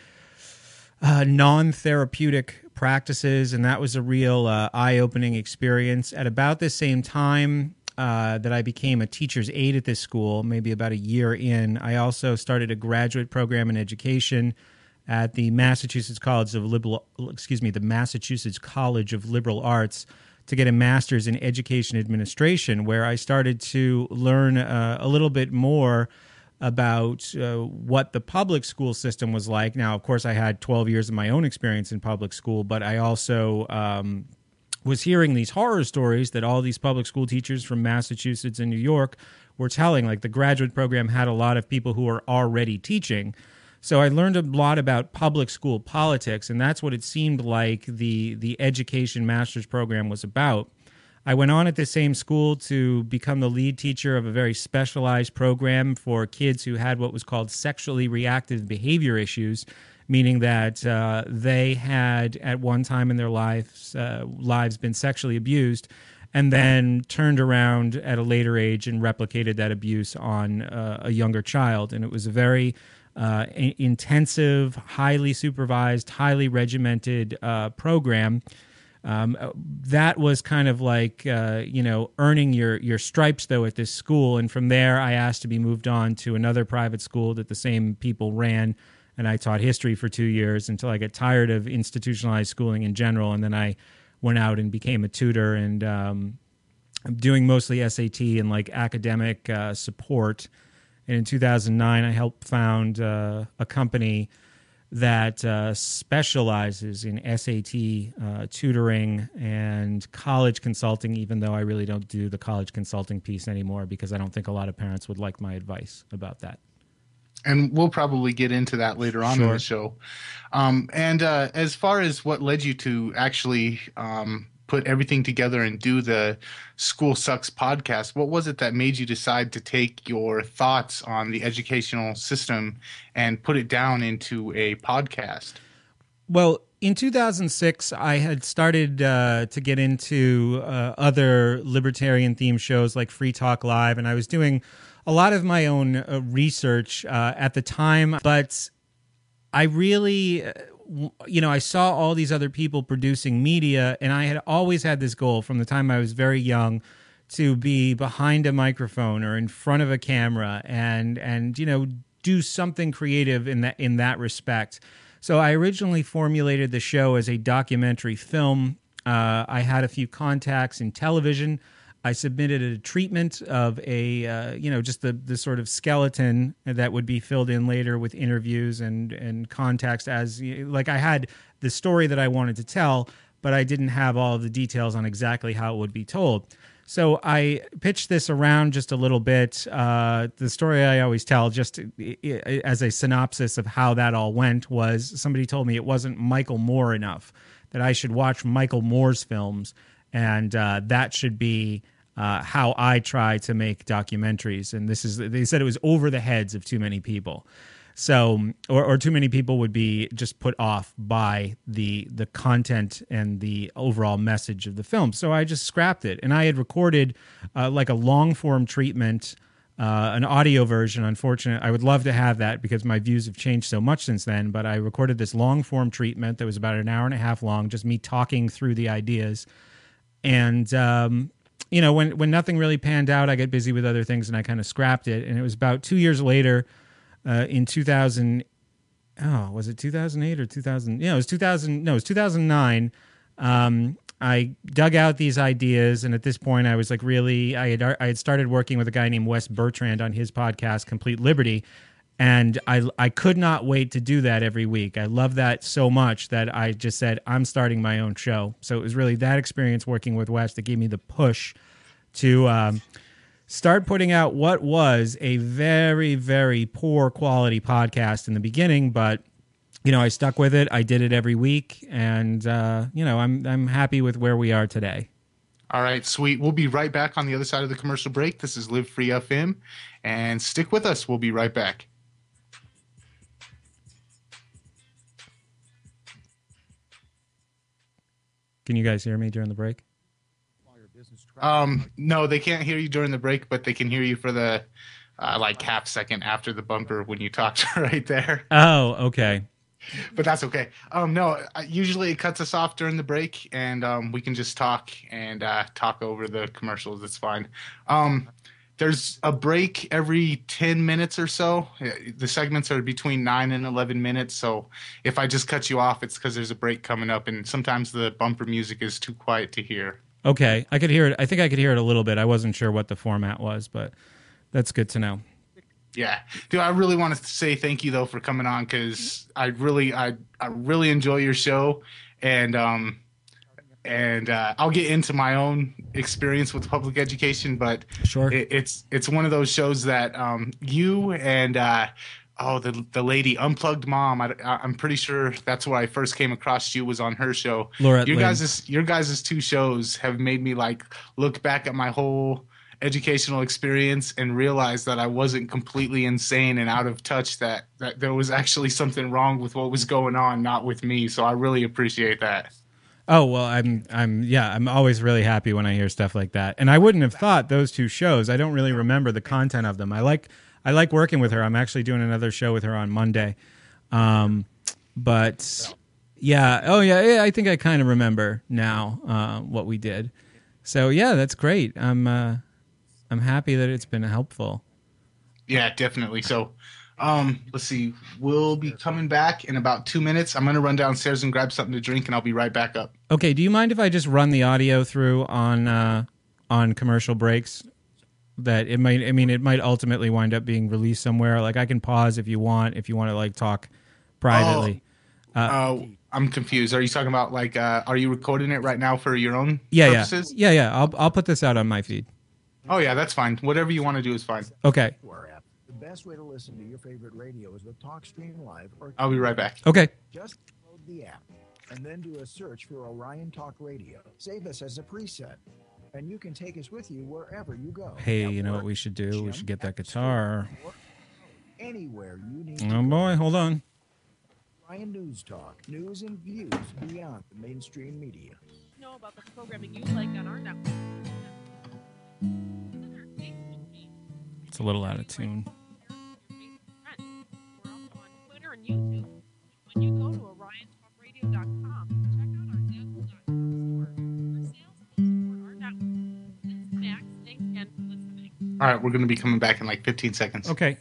uh, non-therapeutic practices, and that was a real uh, eye-opening experience. At about the same time uh, that I became a teacher's aide at this school, maybe about a year in, I also started a graduate program in education at the Massachusetts College of Liberal, excuse me, the Massachusetts College of Liberal Arts, to get a master's in education administration, where I started to learn uh, a little bit more about uh, what the public school system was like. Now, of course, I had twelve years of my own experience in public school, but I also um, was hearing these horror stories that all these public school teachers from Massachusetts and New York were telling. Like, the graduate program had a lot of people who are already teaching. So I learned a lot about public school politics, and that's what it seemed like the the education master's program was about. I went on at the same school to become the lead teacher of a very specialized program for kids who had what was called sexually reactive behavior issues, meaning that uh, they had at one time in their lives uh, lives been sexually abused, and then turned around at a later age and replicated that abuse on uh, a younger child. And it was a very Uh, intensive, highly supervised, highly regimented uh, program. Um, that was kind of like, uh, you know, earning your, your stripes, though, at this school. And from there, I asked to be moved on to another private school that the same people ran. And I taught history for two years until I got tired of institutionalized schooling in general. And then I went out and became a tutor, and um, I'm doing mostly S A T and like academic uh, support. And in two thousand nine, I helped found uh, a company that uh, specializes in S A T uh, tutoring and college consulting, even though I really don't do the college consulting piece anymore because I don't think a lot of parents would like my advice about that. And we'll probably get into that later on Sure. in the show. Um, and uh, as far as what led you to actually um, put everything together and do the School Sucks podcast, what was it that made you decide to take your thoughts on the educational system and put it down into a podcast? Well, in two thousand six, I had started uh, to get into uh, other libertarian-themed shows like Free Talk Live, and I was doing a lot of my own uh, research uh, at the time, but I really... Uh, you know, I saw all these other people producing media, and I had always had this goal from the time I was very young to be behind a microphone or in front of a camera and, and you know, do something creative in that in that respect. So I originally formulated the show as a documentary film. Uh, I had a few contacts in television. I submitted a treatment of a, uh, you know, just the, the sort of skeleton that would be filled in later with interviews and, and context as, like, I had the story that I wanted to tell, but I didn't have all of the details on exactly how it would be told. So I pitched this around just a little bit. Uh, the story I always tell, just as a synopsis of how that all went, was somebody told me it wasn't Michael Moore enough, that I should watch Michael Moore's films. And uh, that should be uh, how I try to make documentaries. And this is, they said it was over the heads of too many people. So, or, or too many people would be just put off by the the content and the overall message of the film. So I just scrapped it, and I had recorded uh, like a long form treatment, uh, an audio version. Unfortunately, I would love to have that because my views have changed so much since then. But I recorded this long form treatment that was about an hour and a half long, just me talking through the ideas, and um, you know, when when nothing really panned out, I got busy with other things, and I kind of scrapped it. And it was about two years later. Uh, in two thousand, oh, was it two thousand eight or two thousand? Yeah, it was two thousand. No, it was two thousand nine. Um, I dug out these ideas, and at this point, I was like, really, I had I had started working with a guy named Wes Bertrand on his podcast, Complete Liberty, and I I could not wait to do that every week. I love that so much that I just said I'm starting my own show. So it was really that experience working with Wes that gave me the push to. Um, Start putting out what was a very, very poor quality podcast in the beginning, but you know, I stuck with it. I did it every week, and uh, you know, I'm I'm happy with where we are today. All right, sweet. We'll be right back on the other side of the commercial break. This is Live Free F M, and stick with us. We'll be right back. Can you guys hear me during the break? Um, no, they can't hear you during the break, but they can hear you for the uh, like half second after the bumper when you talked right there. Oh, okay. But that's okay. Um, no, usually it cuts us off during the break, and um, we can just talk and uh, talk over the commercials. It's fine. Um, there's a break every ten minutes or so. The segments are between nine and eleven minutes. So if I just cut you off, it's because there's a break coming up, and sometimes the bumper music is too quiet to hear. Okay, I could hear it. I think I could hear it a little bit. I wasn't sure what the format was, but that's good to know. Yeah, dude, I really want to say thank you though for coming on because I really, I, I really enjoy your show, and um, and uh, I'll get into my own experience with public education, but sure, it, it's it's one of those shows that um, you and uh, oh the the lady Unplugged Mom, I, I'm pretty sure that's where I first came across you was on her show. Laura, your guys' your guys' two shows have made me like look back at my whole educational experience and realize that I wasn't completely insane and out of touch, that that there was actually something wrong with what was going on, not with me. So I really appreciate that. Oh, well, I'm I'm yeah, I'm always really happy when I hear stuff like that. And I wouldn't have thought those two shows. I don't really remember the content of them. I like I like working with her. I'm actually doing another show with her on Monday. Um, but yeah, oh yeah, yeah I think I kind of remember now uh, what we did. So yeah, that's great. I'm uh, I'm happy that it's been helpful. Yeah, definitely. So um, let's see. We'll be coming back in about two minutes. I'm going to run downstairs and grab something to drink, and I'll be right back up. Okay. Do you mind if I just run the audio through on uh, on commercial breaks? That it might. I mean, it might ultimately wind up being released somewhere. Like I can pause if you want. If you want to like talk privately. Oh, uh, uh, I'm confused. Are you talking about like? Uh, are you recording it right now for your own yeah, purposes? Yeah. Yeah. Yeah. I'll I'll put this out on my feed. Oh yeah, that's fine. Whatever you want to do is fine. Okay. The best way to listen to your favorite radio is with TalkStream Live. Or I'll be right back. Okay. Just load the app and then do a search for Orion Talk Radio. Save us as a preset, and you can take us with you wherever you go. Hey, you know what we should do? We should get that guitar. Anywhere you need. Oh boy, hold on. Orion News Talk, news and views beyond the mainstream media. Know about the programming you like on our network. It's a little out of tune. We're also on Twitter and YouTube. When you go to orion talk radio dot com, check out our sample dot com store. Our sales support our network. This is Max. Thanks again for listening. All right, we're going to be coming back in like fifteen seconds. Okay.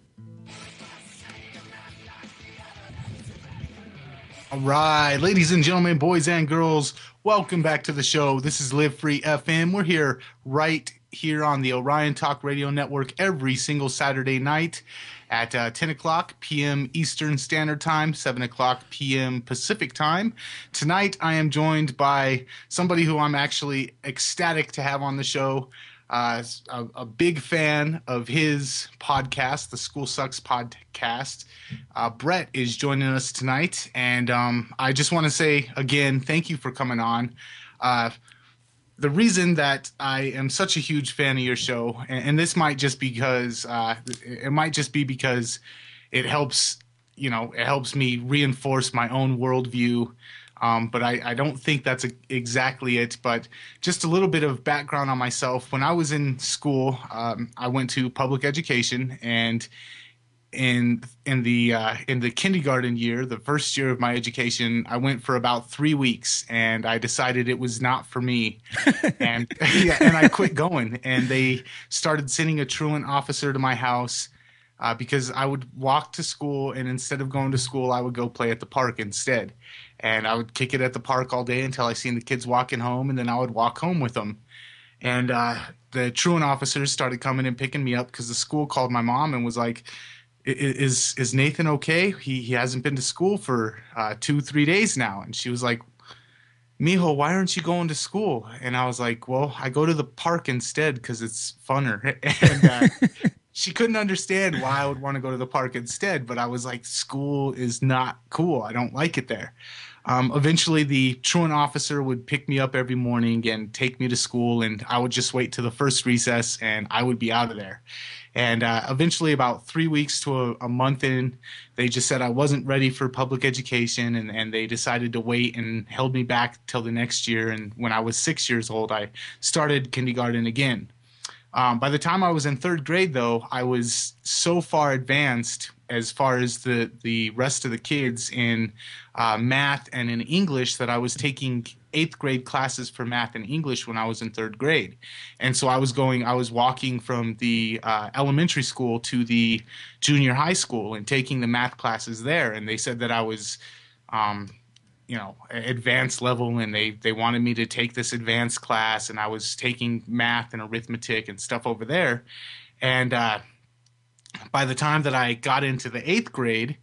All right, ladies and gentlemen, boys and girls, welcome back to the show. This is Live Free F M. We're here right here on the Orion Talk Radio Network every single Saturday night at uh, ten o'clock p.m. Eastern Standard Time, seven o'clock p.m. Pacific Time. Tonight, I am joined by somebody who I'm actually ecstatic to have on the show. Uh, a, a big fan of his podcast, the School Sucks podcast. Uh, Brett is joining us tonight, and um, I just want to say again, thank you for coming on. Uh, the reason that I am such a huge fan of your show, and, and this might just because uh, it might just be because it helps, you know, it helps me reinforce my own worldview. Um, but I, I don't think that's a, exactly it. But just a little bit of background on myself. When I was in school, um, I went to public education, and in in the uh, in the kindergarten year, the first year of my education, I went for about three weeks, and I decided it was not for me, and yeah, and I quit going. And they started sending a truant officer to my house. Uh, because I would walk to school, and instead of going to school, I would go play at the park instead. And I would kick it at the park all day until I seen the kids walking home, and then I would walk home with them. And uh, the truant officers started coming and picking me up because the school called my mom and was like, is is Nathan okay? He, he hasn't been to school for uh, two, three days now. And she was like, Mijo, why aren't you going to school? And I was like, well, I go to the park instead because it's funner. And uh, she couldn't understand why I would want to go to the park instead, but I was like, school is not cool. I don't like it there. Um, eventually, the truant officer would pick me up every morning and take me to school, and I would just wait till the first recess, and I would be out of there. And uh, eventually, about three weeks to a, a month in, they just said I wasn't ready for public education, and, and they decided to wait and held me back till the next year. And when I was six years old, I started kindergarten again. Um, by the time I was in third grade, though, I was so far advanced as far as the, the rest of the kids in uh, math and in English that I was taking eighth grade classes for math and English when I was in third grade. And so I was going, I was walking from the uh, elementary school to the junior high school and taking the math classes there. And they said that I was um, you know, advanced level, and they, they wanted me to take this advanced class, and I was taking math and arithmetic and stuff over there. And uh, by the time that I got into the eighth grade,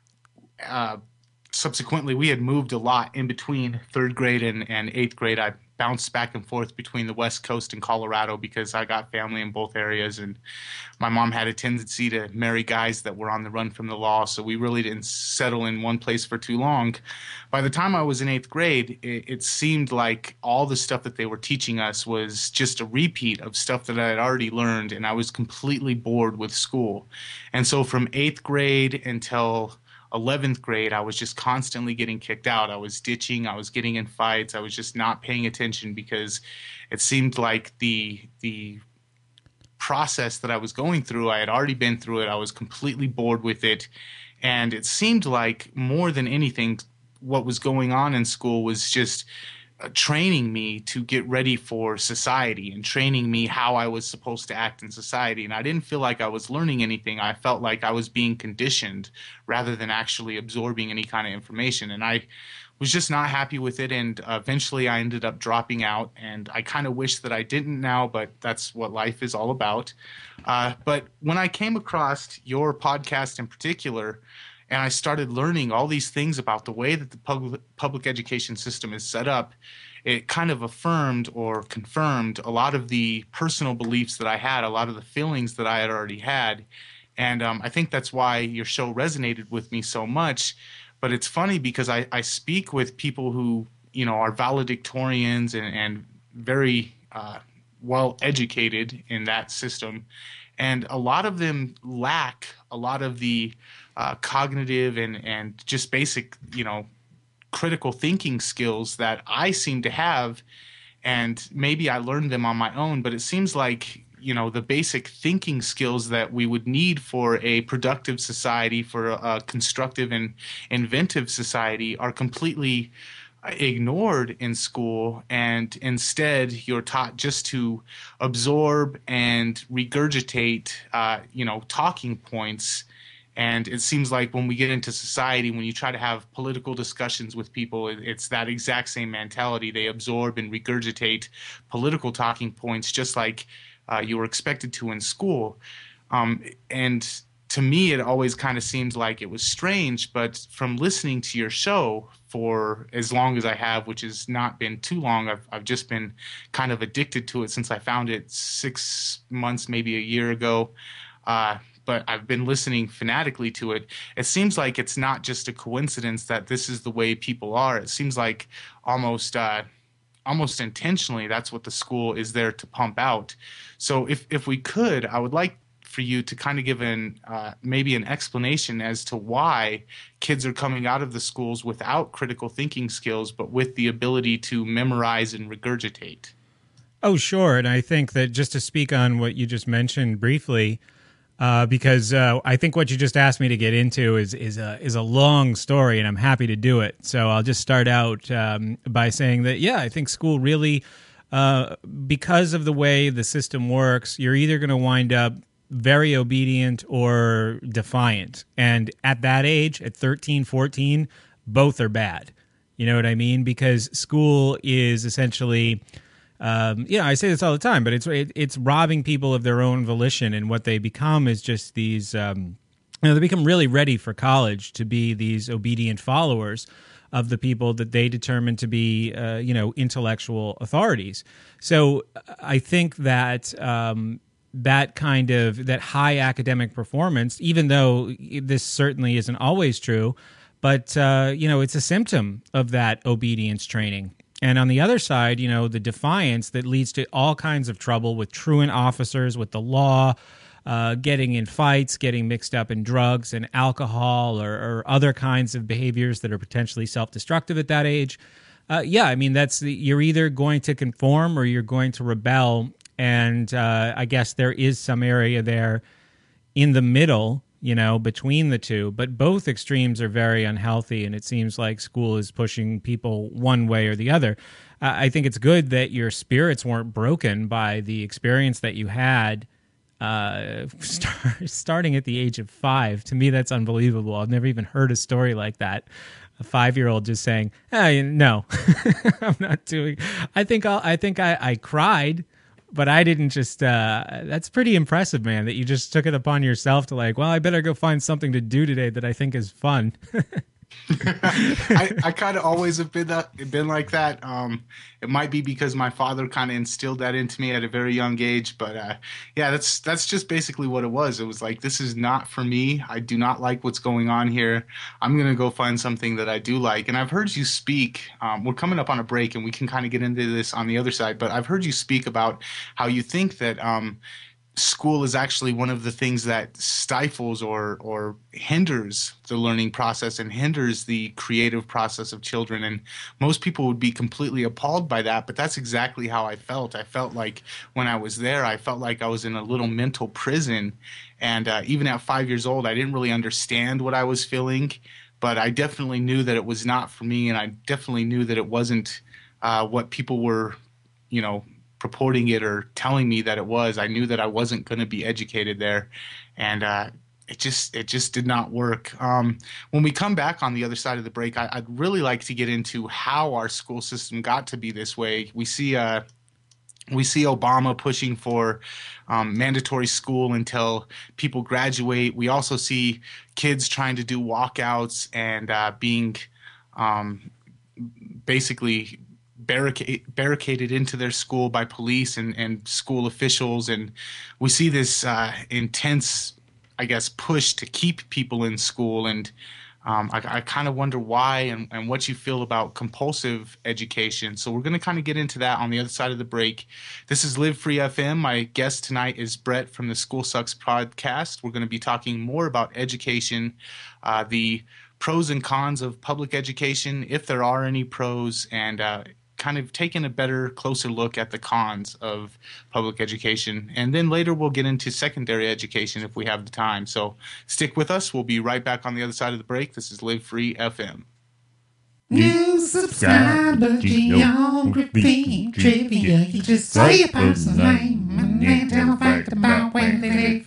uh, subsequently we had moved a lot in between third grade and, and eighth grade. I bounced back and forth between the West Coast and Colorado because I got family in both areas, and my mom had a tendency to marry guys that were on the run from the law, so we really didn't settle in one place for too long. By the time I was in eighth grade, it, it seemed like all the stuff that they were teaching us was just a repeat of stuff that I had already learned, and I was completely bored with school. And so from eighth grade until eleventh grade, I was just constantly getting kicked out. I was ditching. I was getting in fights. I was just not paying attention because it seemed like the the process that I was going through, I had already been through it. I was completely bored with it. And it seemed like more than anything, what was going on in school was just uh, training me to get ready for society and training me how I was supposed to act in society. And I didn't feel like I was learning anything. I felt like I was being conditioned rather than actually absorbing any kind of information. And I was just not happy with it. And uh, eventually I ended up dropping out. And I kind of wish that I didn't now, but that's what life is all about. Uh, but when I came across your podcast in particular, and I started learning all these things about the way that the public, public education system is set up, it kind of affirmed or confirmed a lot of the personal beliefs that I had, a lot of the feelings that I had already had. And um, I think that's why your show resonated with me so much. But it's funny because I, I speak with people who, you know, are valedictorians and, and very uh, well educated in that system. And a lot of them lack a lot of the uh, cognitive and, and just basic, you know, critical thinking skills that I seem to have. And maybe I learned them on my own, but it seems like, you know, the basic thinking skills that we would need for a productive society, for a, a constructive and inventive society, are completely ignored in school, and instead you're taught just to absorb and regurgitate, uh, you know, talking points. And it seems like when we get into society, when you try to have political discussions with people, it's that exact same mentality. They absorb and regurgitate political talking points just like uh, you were expected to in school. Um, and to me, it always kind of seemed like it was strange, but from listening to your show for as long as I have, which has not been too long, I've, I've just been kind of addicted to it since I found it six months, maybe a year ago. Uh, but I've been listening fanatically to it. It seems like it's not just a coincidence that this is the way people are. It seems like almost uh, almost intentionally that's what the school is there to pump out. So if, if we could, I would like for you to kind of give an uh, maybe an explanation as to why kids are coming out of the schools without critical thinking skills, but with the ability to memorize and regurgitate. Oh, sure. And I think that just to speak on what you just mentioned briefly, uh, because uh, I think what you just asked me to get into is is a is a long story, and I'm happy to do it. So I'll just start out um, by saying that, yeah, I think school really, uh, because of the way the system works, you're either going to wind up very obedient or defiant. And at that age, at thirteen, fourteen, both are bad. You know what I mean? Because school is essentially... Um, you know, I say this all the time, but it's it, it's robbing people of their own volition, and what they become is just these. Um, you know, they become really ready for college to be these obedient followers of the people that they determine to be, uh, you know, intellectual authorities. So I think that um, that kind of that high academic performance, even though this certainly isn't always true, but uh, you know, it's a symptom of that obedience training. And on the other side, you know, the defiance that leads to all kinds of trouble with truant officers, with the law, uh, getting in fights, getting mixed up in drugs and alcohol or, or other kinds of behaviors that are potentially self-destructive at that age. Uh, yeah, I mean, that's the, you're either going to conform or you're going to rebel. And uh, I guess there is some area there in the middle, you know, between the two, but both extremes are very unhealthy, and it seems like school is pushing people one way or the other. Uh, I think it's good that your spirits weren't broken by the experience that you had uh, start, starting at the age of five. To me, that's unbelievable. I've never even heard a story like that. A five-year-old just saying, hey, no, I'm not doing, I think I'll, I think I, I cried, but I didn't just, uh, that's pretty impressive, man, that you just took it upon yourself to like, well, I better go find something to do today that I think is fun. I, I kind of always have been that, been like that. Um, it might be because my father kind of instilled that into me at a very young age, but uh, yeah, that's that's just basically what it was. It was like, this is not for me. I do not like what's going on here. I'm gonna go find something that I do like. And I've heard you speak. Um, we're coming up on a break, and we can kind of get into this on the other side. But I've heard you speak about how you think that. Um, School is actually one of the things that stifles or or hinders the learning process and hinders the creative process of children. And most people would be completely appalled by that, but that's exactly how I felt. I felt like when I was there, I felt like I was in a little mental prison. And uh, even at five years old, I didn't really understand what I was feeling, but I definitely knew that it was not for me, and I definitely knew that it wasn't uh, what people were, you know, purporting it or telling me that it was. I knew that I wasn't going to be educated there, and uh, it just it just did not work. Um, when we come back on the other side of the break, I, I'd really like to get into how our school system got to be this way. We see uh, we see Obama pushing for um, mandatory school until people graduate. We also see kids trying to do walkouts and uh, being um, basically Barricade, barricaded into their school by police and, and school officials. And we see this uh, intense, I guess, push to keep people in school. And um, I, I kind of wonder why and, and what you feel about compulsive education. So we're going to kind of get into that on the other side of the break. This is Live Free F M. My guest tonight is Brett from the School Sucks podcast. We're going to be talking more about education, uh, the pros and cons of public education, if there are any pros, and uh, kind of taking a better, closer look at the cons of public education. And then later we'll get into secondary education if we have the time. So stick with us. We'll be right back on the other side of the break. This is Live Free F M. New subscriber, geography, trivia. You just say a person's name and then tell a fact about where they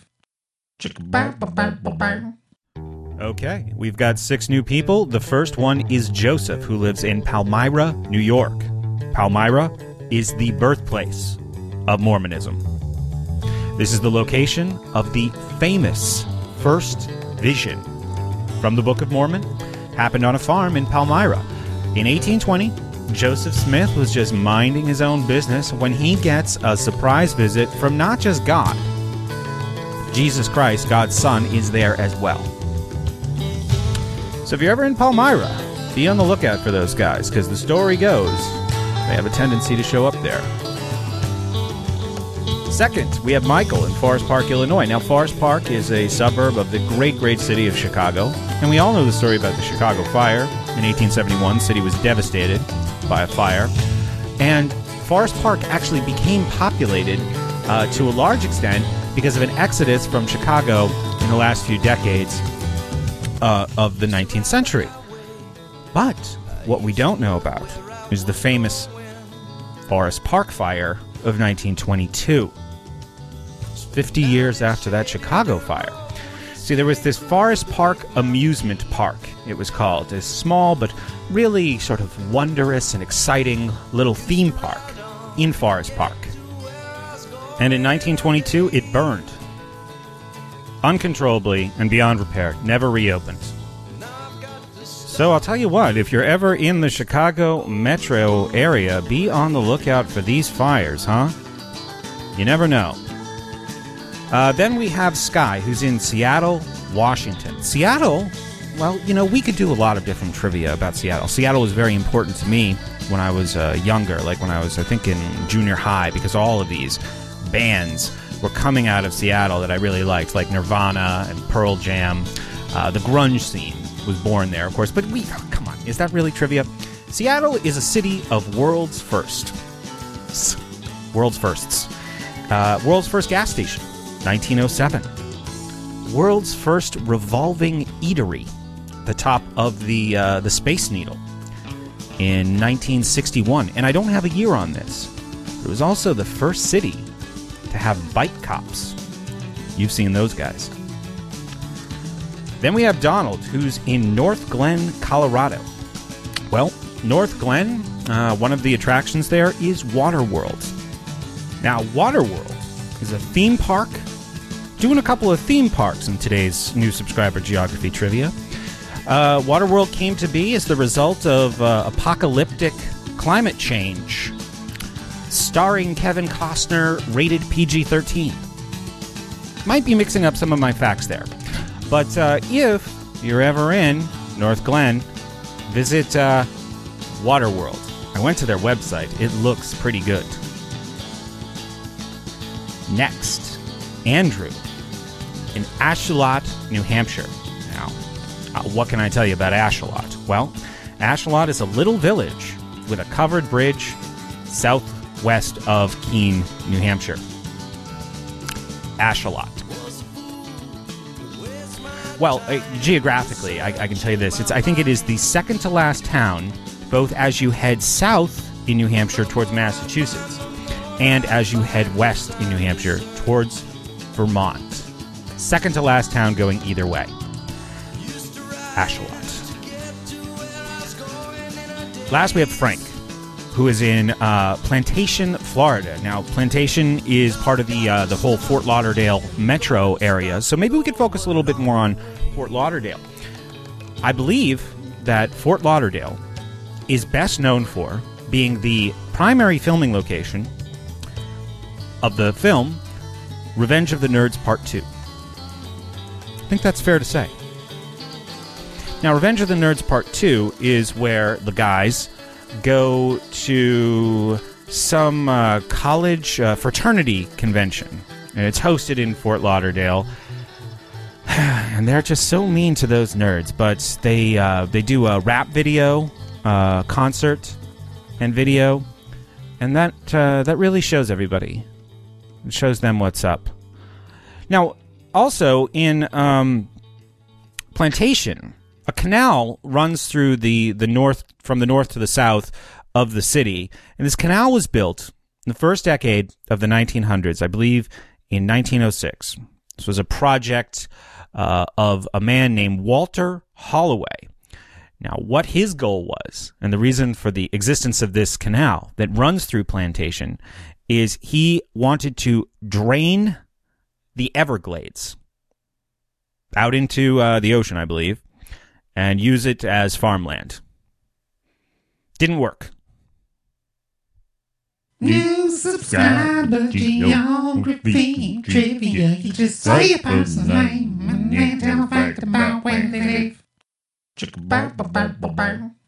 live. Okay, we've got six new people. The first one is Joseph, who lives in Palmyra, New York. Palmyra is the birthplace of Mormonism. This is the location of the famous first vision from the Book of Mormon. Happened on a farm in Palmyra. In eighteen twenty, Joseph Smith was just minding his own business when he gets a surprise visit from not just God. Jesus Christ, God's Son, is there as well. So if you're ever in Palmyra, be on the lookout for those guys, because the story goes they have a tendency to show up there. Second, we have Michael in Forest Park, Illinois. Now, Forest Park is a suburb of the great, great city of Chicago. And we all know the story about the Chicago fire. In eighteen seventy-one, the city was devastated by a fire. And Forest Park actually became populated uh, to a large extent because of an exodus from Chicago in the last few decades uh, of the nineteenth century. But what we don't know about is the famous Forest Park fire of nineteen twenty-two. It's fifty years after that Chicago fire. See, there was this Forest Park Amusement Park, it was called. A small but really sort of wondrous and exciting little theme park in Forest Park. And in nineteen twenty-two, it burned. Uncontrollably and beyond repair. Never reopened. So I'll tell you what, if you're ever in the Chicago metro area, be on the lookout for these fires, huh? You never know. Uh, then we have Sky, who's in Seattle, Washington. Seattle, well, you know, we could do a lot of different trivia about Seattle. Seattle was very important to me when I was uh, younger, like when I was, I think, in junior high, because all of these bands were coming out of Seattle that I really liked, like Nirvana and Pearl Jam. Uh, the grunge scene was born there, of course. But we, oh, come on, is that really trivia? Seattle is a city of world's first. World's firsts. Uh, world's first gas station, nineteen oh seven. World's first revolving eatery, the top of the uh, the Space Needle, in nineteen sixty-one. And I don't have a year on this. It was also the first city to have bike cops. You've seen those guys. Then we have Donald, who's in North Glen, Colorado. Well, North Glen, uh, one of the attractions there is Waterworld. Now, Waterworld is a theme park, doing a couple of theme parks in today's new subscriber geography trivia. Uh, Waterworld came to be as the result of uh, apocalyptic climate change, starring Kevin Costner, rated P G thirteen. Might be mixing up some of my facts there. But uh, if you're ever in North Glen, visit uh, Waterworld. I went to their website. It looks pretty good. Next, Andrew in Ashuelot, New Hampshire. Now, uh, what can I tell you about Ashuelot? Well, Ashuelot is a little village with a covered bridge southwest of Keene, New Hampshire. Ashuelot. Well, uh, geographically, I, I can tell you this. It's I think it is the second to last town, both as you head south in New Hampshire towards Massachusetts, and as you head west in New Hampshire towards Vermont. Second to last town going either way. Ashuelot. Last, we have Frank, who is in uh, Plantation, Florida. Now, Plantation is part of the uh, the whole Fort Lauderdale metro area, so maybe we could focus a little bit more on Fort Lauderdale. I believe that Fort Lauderdale is best known for being the primary filming location of the film Revenge of the Nerds Part two. I think that's fair to say. Now, Revenge of the Nerds Part two is where the guys go to some uh, college uh, fraternity convention. And it's hosted in Fort Lauderdale. And they're just so mean to those nerds. But they uh, they do a rap video, uh, concert, and video. And that uh, that really shows everybody. It shows them what's up. Now, also in um, Plantation, a canal runs through the, the north, from the north to the south of the city. And this canal was built in the first decade of the nineteen hundreds, I believe in nineteen oh six. This was a project uh, of a man named Walter Holloway. Now, what his goal was, and the reason for the existence of this canal that runs through Plantation, is he wanted to drain the Everglades out into uh, the ocean, I believe, and use it as farmland. Didn't work. New subscriber geography trivia. You just say a person's name and then tell a fact about where they live. Chicka-bow-bow-bow-bow.